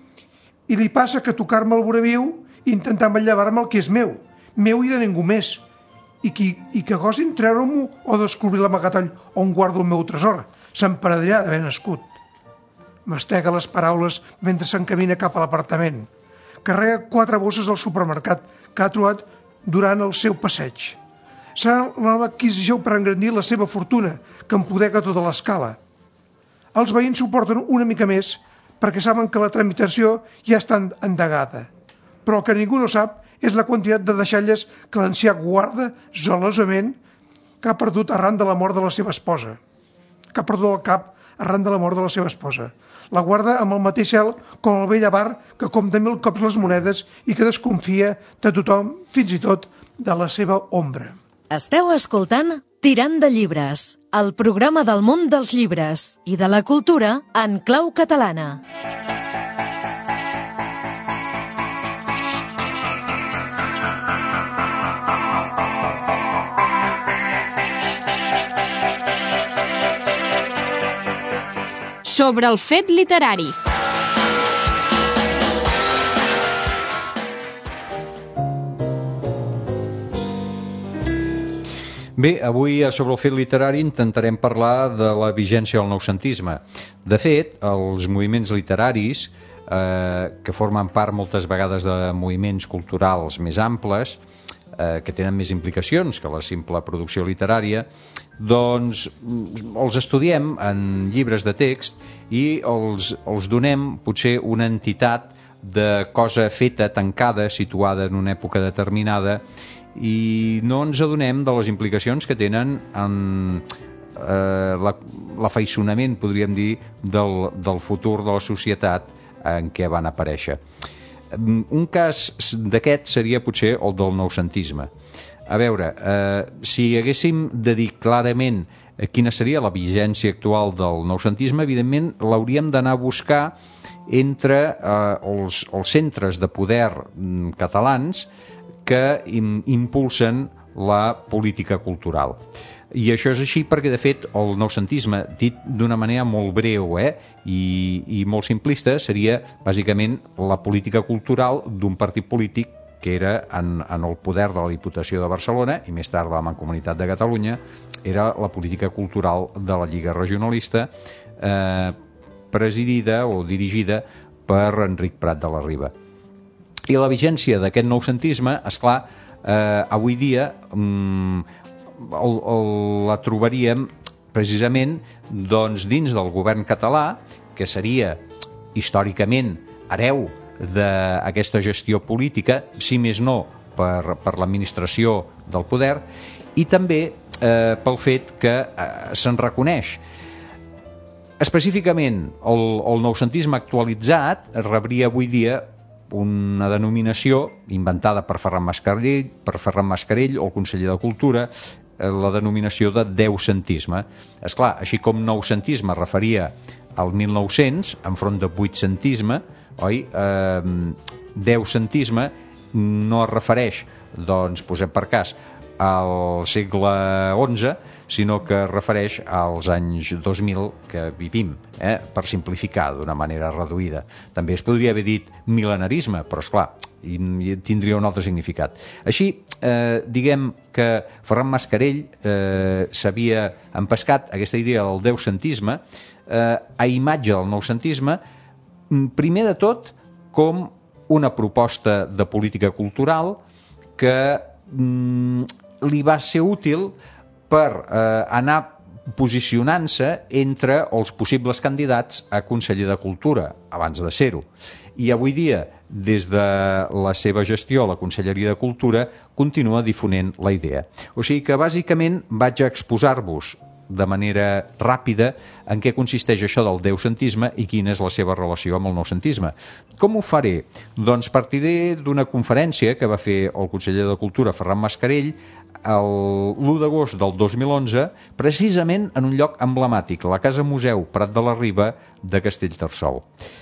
I li passa que tocar-me el voraviu i intentar manllevar-me el que és meu, meu i de ningú més, i, qui, i que gosin treure-m'ho o descobrir l'amagatall on guardo el meu tresor. S'emparadirà d'haver nascut. Mastega les paraules mentre s'encamina cap a l'apartament. Carrega quatre bosses del supermercat que ha trobat durant el seu passeig. Serà la nova adquisició per engrandir la seva fortuna, que empodega tota l'escala. Els veïns suporten una mica més perquè saben que la tramitació ja està endegada. Però el que ningú no sap és la quantitat de deixalles que l'ancià guarda gelosament que ha perdut arran de la mort de la seva esposa. Que ha perdut el cap arran de la mort de la seva esposa. La guarda amb el mateix cel com el vell avar que compta mil cops les monedes i que desconfia de tothom, fins i tot de la seva ombra. Esteu escoltant Tirant de llibres, el programa del món dels llibres i de la cultura en clau catalana. Sobre el fet literari. Bé, avui sobre el fet literari intentarem parlar de la vigència del noucentisme. De fet, els moviments literaris, eh, que formen part moltes vegades de moviments culturals més amples, eh, que tenen més implicacions que la simple producció literària, doncs els estudiem en llibres de text i els, els donem potser una entitat de cosa feta, tancada, situada en una època determinada, i no ens adonem de les implicacions que tenen en eh, l'afaiçonament, podríem dir, del, del futur de la societat en què van aparèixer. Un cas d'aquest seria potser el del noucentisme. A veure, eh, si haguéssim de dir clarament quina seria la vigència actual del noucentisme, evidentment l'hauríem d'anar a buscar entre eh, els, els centres de poder catalans que impulsen la política cultural. I això és així perquè, de fet, el noucentisme, dit d'una manera molt breu eh, i, i molt simplista, seria bàsicament la política cultural d'un partit polític que era en, en el poder de la Diputació de Barcelona i més tard de la Mancomunitat de Catalunya, era la política cultural de la Lliga Regionalista, eh, presidida o dirigida per Enric Prat de la Riba. I la vigència d'aquest noucentisme, esclar, eh, avui dia mm, el, el, la trobaríem precisament doncs, dins del govern català, que seria històricament hereu d'aquesta gestió política, si més no per, per l'administració del poder, i també eh, pel fet que eh, se'n reconeix. Específicament, el, el noucentisme actualitzat rebria avui dia una denominació inventada per Ferran Mascarell, per Ferran Mascarell o el conseller de Cultura, la denominació de deucentisme. Esclar, així com noucentisme referia al mil nou-cents enfront de vuitcentisme, oi? Eh, deucentisme no es refereix, doncs, posem per cas, al segle onze, sinó que es refereix als anys dos mil que vivim, eh? Per simplificar d'una manera reduïda. També es podria haver dit mil·lenarisme, però esclar, tindria un altre significat. Així, eh, diguem que Ferran Mascarell eh, s'havia empescat aquesta idea del deucentisme eh, a imatge del noucentisme, primer de tot com una proposta de política cultural que mm, li va ser útil per eh, anar posicionant-se entre els possibles candidats a conseller de Cultura, abans de ser-ho. I avui dia, des de la seva gestió a la Conselleria de Cultura, continua difonent la idea. O sigui que, bàsicament, vaig a exposar-vos de manera ràpida en què consisteix això del deucentisme i quina és la seva relació amb el noucentisme. Com ho faré? Doncs partiré d'una conferència que va fer el conseller de Cultura, Ferran Mascarell, l'u d'agost del dos mil onze, precisament en un lloc emblemàtic, la Casa Museu Prat de la Riba de Castellterçol.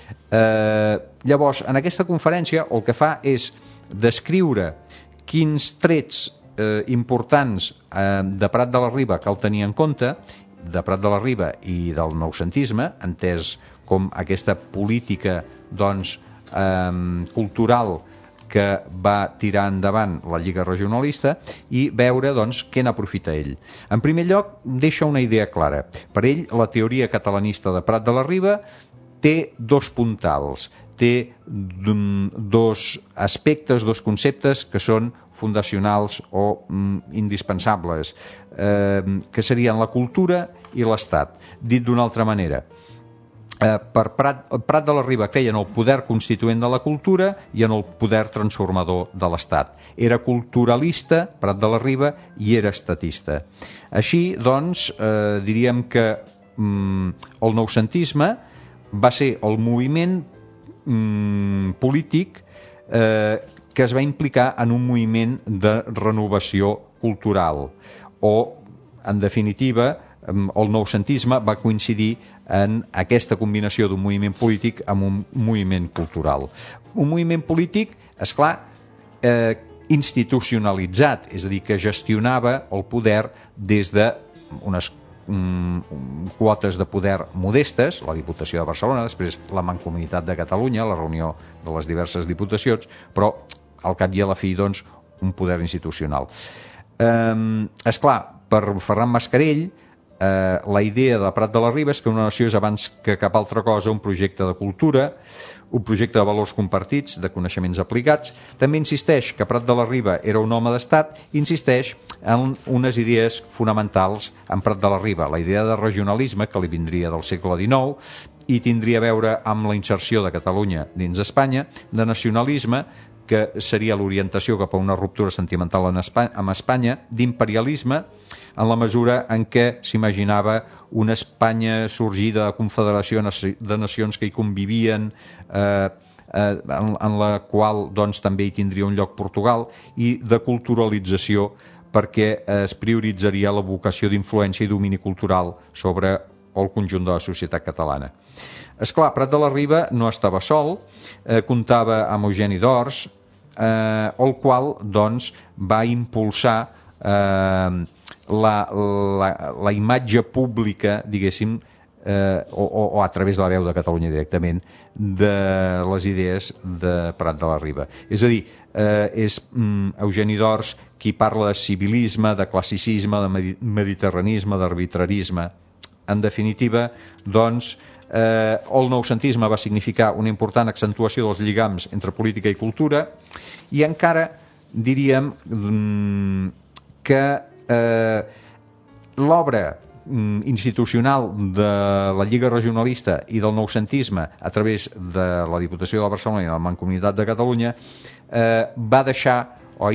Eh, llavors, en aquesta conferència el que fa és descriure quins trets eh, importants eh, de Prat de la Riba cal tenir en compte, de Prat de la Riba i del noucentisme, entès com aquesta política doncs, eh, cultural que va tirar endavant la Lliga Regionalista i veure doncs, què n'aprofita ell. En primer lloc, deixa una idea clara. Per ell, la teoria catalanista de Prat de la Riba té dos puntals, té dos aspectes, dos conceptes que són fundacionals o mm, indispensables, eh, que serien la cultura i l'Estat. Dit d'una altra manera, Eh, per Prat, Prat de la Riba creia en el poder constituent de la cultura i en el poder transformador de l'Estat. Era culturalista, Prat de la Riba, i era estatista. Així, doncs, eh, diríem que mm, el noucentisme va ser el moviment mm, polític eh, que es va implicar en un moviment de renovació cultural o, en definitiva, el noucentisme va coincidir en aquesta combinació d'un moviment polític amb un moviment cultural. Un moviment polític, esclar, eh, institucionalitzat, és a dir, que gestionava el poder des d'unes mm, quotes de poder modestes, la Diputació de Barcelona, després la Mancomunitat de Catalunya, la reunió de les diverses diputacions, però al cap i a la fi, doncs, un poder institucional. Eh, esclar, per Ferran Mascarell, Eh, la idea de Prat de la Riba és que una nació és abans que cap altra cosa un projecte de cultura, un projecte de valors compartits, de coneixements aplicats. També insisteix que Prat de la Riba era un home d'estat, insisteix en unes idees fonamentals en Prat de la Riba, la idea de regionalisme que li vindria del segle dinou i tindria a veure amb la inserció de Catalunya dins Espanya, de nacionalisme, que seria l'orientació cap a una ruptura sentimental en Espanya, amb Espanya, d'imperialisme, en la mesura en què s'imaginava una Espanya sorgida de confederació de nacions que hi convivien, eh, eh, en, en la qual doncs, també hi tindria un lloc Portugal, i de culturalització, perquè es prioritzaria la vocació d'influència i domini cultural sobre el conjunt de la societat catalana. Esclar, Prat de la Riba no estava sol, eh, comptava amb Eugeni d'Ors, eh, el qual doncs, va impulsar eh, la, la, la imatge pública, diguéssim, eh, o, o a través de la veu de Catalunya directament, de les idees de Prat de la Riba. És a dir, eh, és mm, Eugeni d'Ors qui parla de civilisme, de classicisme, de mediterranisme, d'arbitrarisme. En definitiva, doncs, eh, el noucentisme va significar una important accentuació dels lligams entre política i cultura, i encara diríem mm, que eh, l'obra mm, institucional de la Lliga Regionalista i del noucentisme a través de la Diputació de Barcelona i la Mancomunitat de Catalunya eh, va deixar, oi,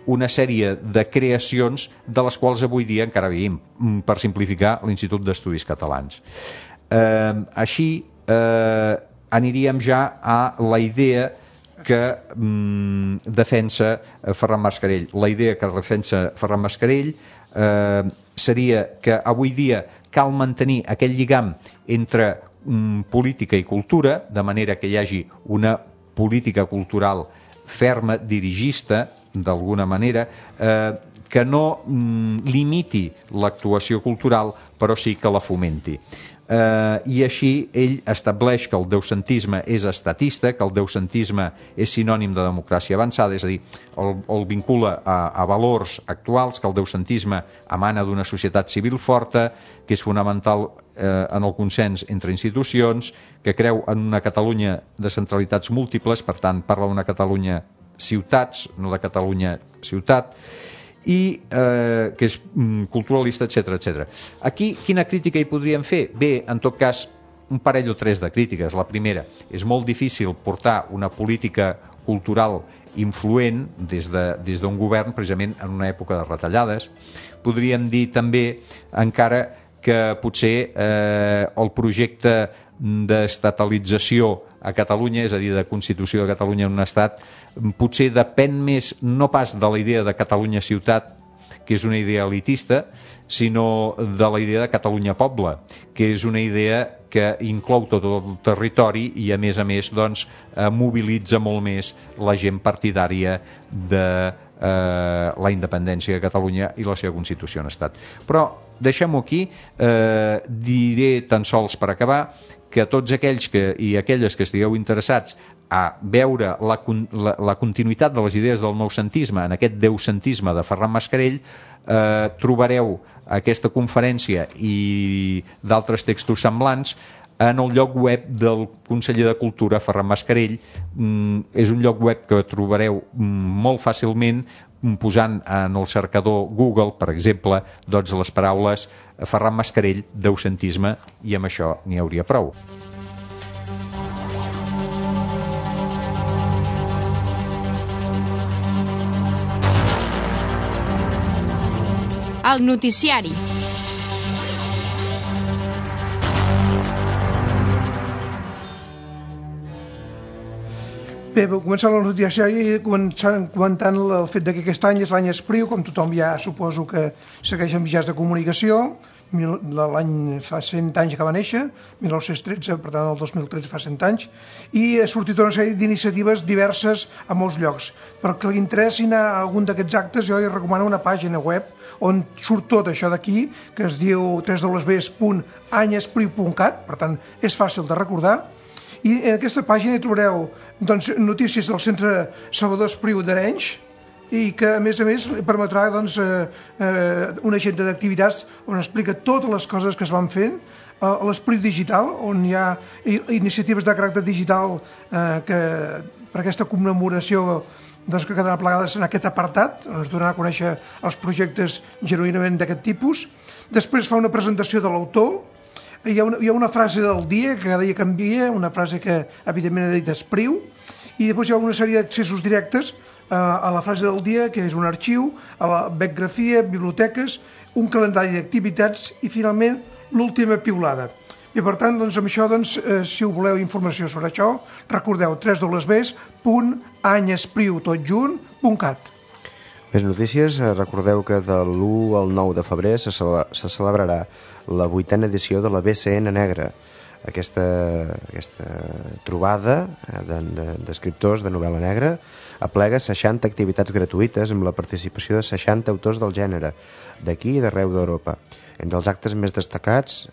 una sèrie de creacions de les quals avui dia encara vivim, per simplificar, l'Institut d'Estudis Catalans. Eh, així eh, aniríem ja a la idea que mm, defensa Ferran Mascarell. La idea que defensa Ferran Mascarell eh, seria que avui dia cal mantenir aquell lligam entre mm, política i cultura, de manera que hi hagi una política cultural ferma, dirigista, d'alguna manera, eh, que no mm, limiti l'actuació cultural, però sí que la fomenti. Eh, I així ell estableix que el deucentisme és estatista, que el deucentisme és sinònim de democràcia avançada, és a dir, el, el vincula a, a valors actuals, que el deucentisme emana d'una societat civil forta, que és fonamental eh, en el consens entre institucions, que creu en una Catalunya de centralitats múltiples, per tant parla d'una Catalunya ciutats, no de Catalunya ciutat, i eh, que és mm, culturalista, etcètera, etcètera. Aquí, quina crítica hi podríem fer? Bé, en tot cas, un parell o tres de crítiques. La primera, és molt difícil portar una política cultural influent des de, des d'un govern, precisament en una època de retallades. Podríem dir també, encara, que potser eh, el projecte d'estatalització a Catalunya, és a dir, de constitució de Catalunya en un estat, potser depèn més no pas de la idea de Catalunya ciutat, que és una idea elitista, sinó de la idea de Catalunya poble, que és una idea que inclou tot el territori i, a més a més, doncs, eh, mobilitza molt més la gent partidària de eh, la independència de Catalunya i la seva Constitució en estat. Però deixem-ho aquí, eh, diré tan sols per acabar que tots aquells que, i aquelles que estigueu interessats a veure la, la, la continuïtat de les idees del noucentisme en aquest deucentisme de Ferran Mascarell, eh, trobareu aquesta conferència i d'altres textos semblants en el lloc web del conseller de Cultura, Ferran Mascarell. Mm, és un lloc web que trobareu mm, molt fàcilment posant en el cercador Google, per exemple, doncs les paraules Ferran Mascarell, deucentisme, i amb això n'hi hauria prou. El noticiari. Bé, començant el noticiari, començant comentant el fet que aquest any és l'any Espriu, com tothom ja suposo que segueix en mitjans de comunicació. L'any fa cent anys que va néixer, mil nou-cents tretze, per tant el dos mil tretze fa cent anys, i ha sortit una sèrie d'iniciatives diverses a molts llocs. Per que li interessi anar a algun d'aquests actes, jo li recomano una pàgina web on surt tot això d'aquí, que es diu w w w punt any espriu punt cat, per tant és fàcil de recordar, i en aquesta pàgina hi trobareu doncs, notícies del Centre Salvador Espriu d'Arenys, i que a més a més permetrà doncs, eh, eh, una agenda d'activitats on explica totes les coses que es van fent, a l'Espriu Digital, on hi ha iniciatives de caràcter digital eh, que per aquesta commemoració doncs, que quedaran plegades en aquest apartat, on es donarà a conèixer els projectes genuïnament d'aquest tipus. Després fa una presentació de l'autor. Hi ha, una, hi ha una frase del dia que cada dia canvia, una frase que evidentment ha dit Espriu, i després hi ha una sèrie d'accessos directes eh, a la frase del dia, que és un arxiu, a la bibliografia, biblioteques, un calendari d'activitats i finalment l'última piulada. I per tant, doncs, amb això, doncs, eh, si voleu informació sobre això, recordeu w w w punt any espriu tot junt punt cat. Més notícies, recordeu que de l'u al nou de febrer se, celebra, se celebrarà la vuitena edició de la B C N Negra, aquesta, aquesta trobada d'escriptors de, de, de novel·la negra aplega seixanta activitats gratuïtes amb la participació de seixanta autors del gènere, d'aquí i d'arreu d'Europa. Entre els actes més destacats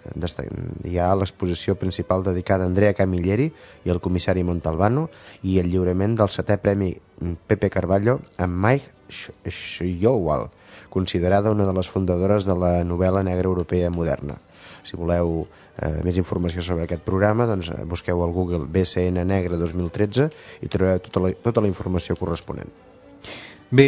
hi ha l'exposició principal dedicada a Andrea Camilleri i al comissari Montalbano i el lliurament del setè premi Pepe Carballo amb Mike Schjowal, considerada una de les fundadores de la novel·la negra europea moderna. Si voleu eh, més informació sobre aquest programa, doncs busqueu al Google B C N Negra dos mil tretze i trobareu tota la, tota la informació corresponent. Bé,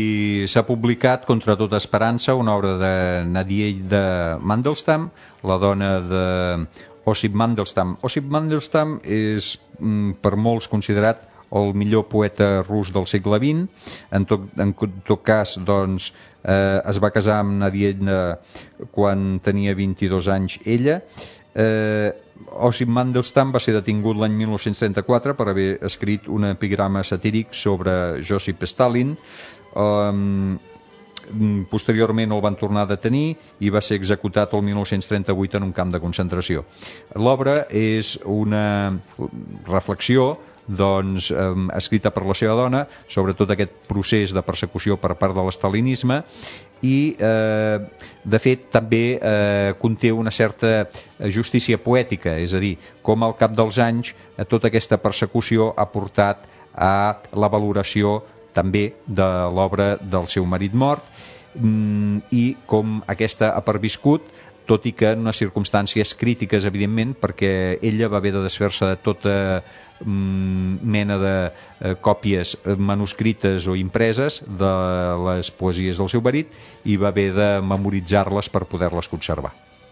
i s'ha publicat Contra tota esperança, una obra de Nadine de Mandelstam, la dona de Ossip Mandelstam. Ossip Mandelstam és, per molts, considerat el millor poeta rus del segle vint. En tot, en tot cas, doncs, eh, es va casar amb Nadiedna quan tenia vint-i-dos anys ella. Eh, Osip Mandelstam va ser detingut l'any mil nou-cents trenta-quatre per haver escrit un epigrama satíric sobre Josip Stalin. Um, posteriorment el van tornar a detenir i va ser executat el mil nou-cents trenta-vuit en un camp de concentració. L'obra és una reflexió doncs, eh, escrita per la seva dona sobre tot aquest procés de persecució per part de l'estalinisme i, eh, de fet, també eh, conté una certa justícia poètica, és a dir, com al cap dels anys eh, tota aquesta persecució ha portat a la valoració també de l'obra del seu marit mort mm, i com aquesta ha perviscut, tot i que en unes circumstàncies crítiques, evidentment, perquè ella va haver de desfer-se de tota mm, mena de eh, còpies manuscrites o impreses de les poesies del seu marit i va haver de memoritzar-les per poder-les conservar.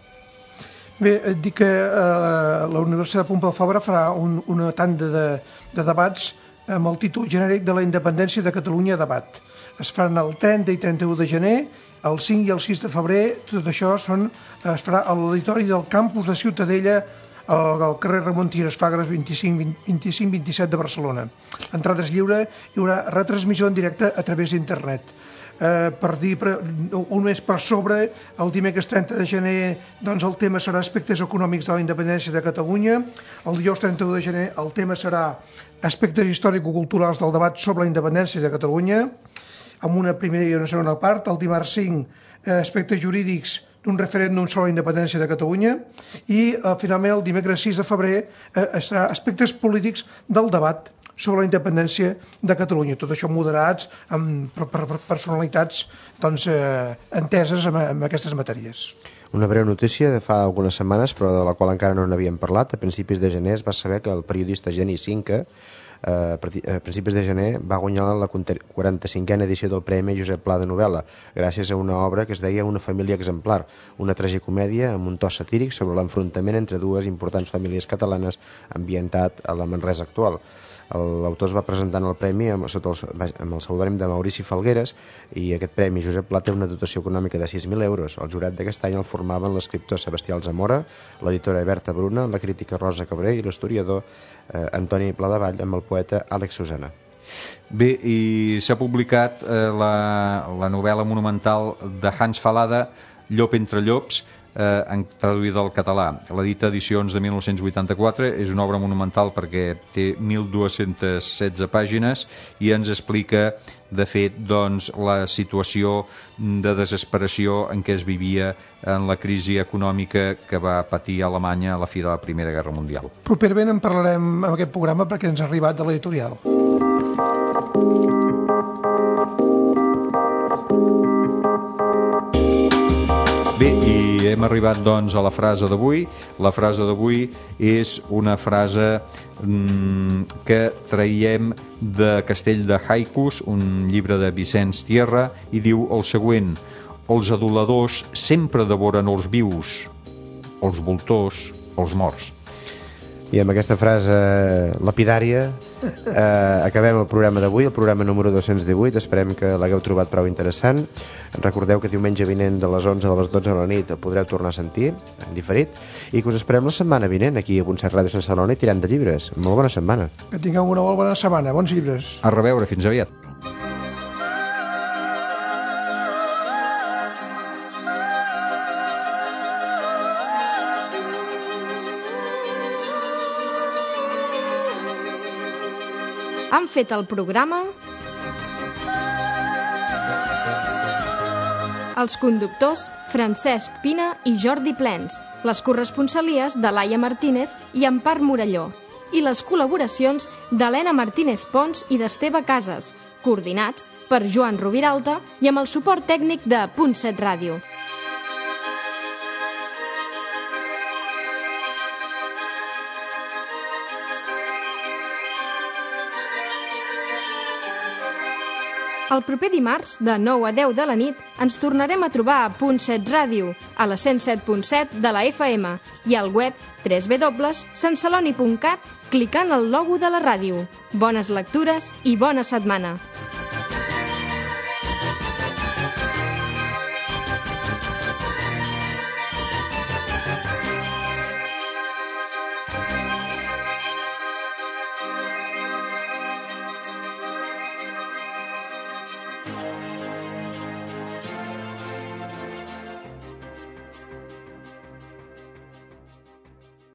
Bé, et dic que eh, la Universitat Pompeu Fabra farà un, una tanda de, de debats amb el títol genèric de la independència de Catalunya debat. Es faran el trenta i trenta-u de gener, el cinc i el sis de febrer, tot això són, es farà a l'auditori del campus de Ciutadella, al, al carrer Ramon Trias Fagres vint-i-cinc vint-i-set de Barcelona. L'entrada és lliure, hi haurà retransmissió en directe a través d'internet. Eh, per dir per, un mes per sobre, el dimecres trenta de gener doncs el tema serà aspectes econòmics de la independència de Catalunya, el dijous trenta-u de gener el tema serà aspectes històrico-culturals del debat sobre la independència de Catalunya, amb una primera i una segona part, el dimarts cinc eh, aspectes jurídics d'un referèndum sobre la independència de Catalunya i eh, finalment el dimecres sis de febrer eh, serà aspectes polítics del debat sobre la independència de Catalunya. Tot això moderats amb, per, per personalitats doncs, eh, enteses en, en aquestes matèries. Una breu notícia de fa algunes setmanes, però de la qual encara no n'havíem parlat. A principis de gener es va saber que el periodista Geni Cinca a principis de gener va guanyar la quaranta-cinquena edició del Premi Josep Pla de novel·la, gràcies a una obra que es deia Una família exemplar, una tragicomèdia amb un to satíric sobre l'enfrontament entre dues importants famílies catalanes ambientat a la Manresa actual. L'autor es va presentar en el premi amb, sota el, amb el pseudònim de Maurici Falgueres i aquest premi Josep Pla té una dotació econòmica de sis mil euros. El jurat d'aquest any el formaven l'escriptor Sebastià Alzamora, l'editora Berta Bruna, la crítica Rosa Cabré i l'historiador eh, Antoni Pladevall amb el poeta Àlex Susana. Bé, i s'ha publicat eh, la, la novel·la monumental de Hans Fallada, Llop entre llops, eh, en traduïda al català. L'edita Edicions de mil nou-cents vuitanta-quatre és una obra monumental perquè té mil dues-centes setze pàgines i ens explica, de fet, doncs, la situació de desesperació en què es vivia en la crisi econòmica que va patir Alemanya a la fi de la Primera Guerra Mundial. Properament en parlarem en aquest programa perquè ens ha arribat de l'editorial. Bé, i hem arribat doncs a la frase d'avui. La frase d'avui és una frase mmm, que traiem de Castell de Haikus, un llibre de Vicenç Tierra, i diu el següent: els aduladors sempre devoren els vius, els voltors els morts. I amb aquesta frase lapidària eh, acabem el programa d'avui, el programa número dos-cents divuit. Esperem que l'hagueu trobat prou interessant. Recordeu que diumenge vinent de les onze a les dotze de la nit el podreu tornar a sentir en diferit i que us esperem la setmana vinent aquí a Puntset Ràdio Sant Celoni tirant de llibres. Molt bona setmana. Que tingueu una molt bona setmana. Bons llibres. A reveure, fins aviat. Han fet el programa els conductors Francesc Pina i Jordi Plens, les corresponsalies de Laia Martínez i Empar Morelló i les col·laboracions d'Helena Martínez Pons i d'Esteve Casas, coordinats per Joan Roviralta i amb el suport tècnic de Puntset Ràdio. El proper dimarts, de nou a deu de la nit, ens tornarem a trobar a Punt set Ràdio, a la cent set punt set de la F M i al web w w w punt sanceloni punt cat clicant el logo de la ràdio. Bones lectures i bona setmana!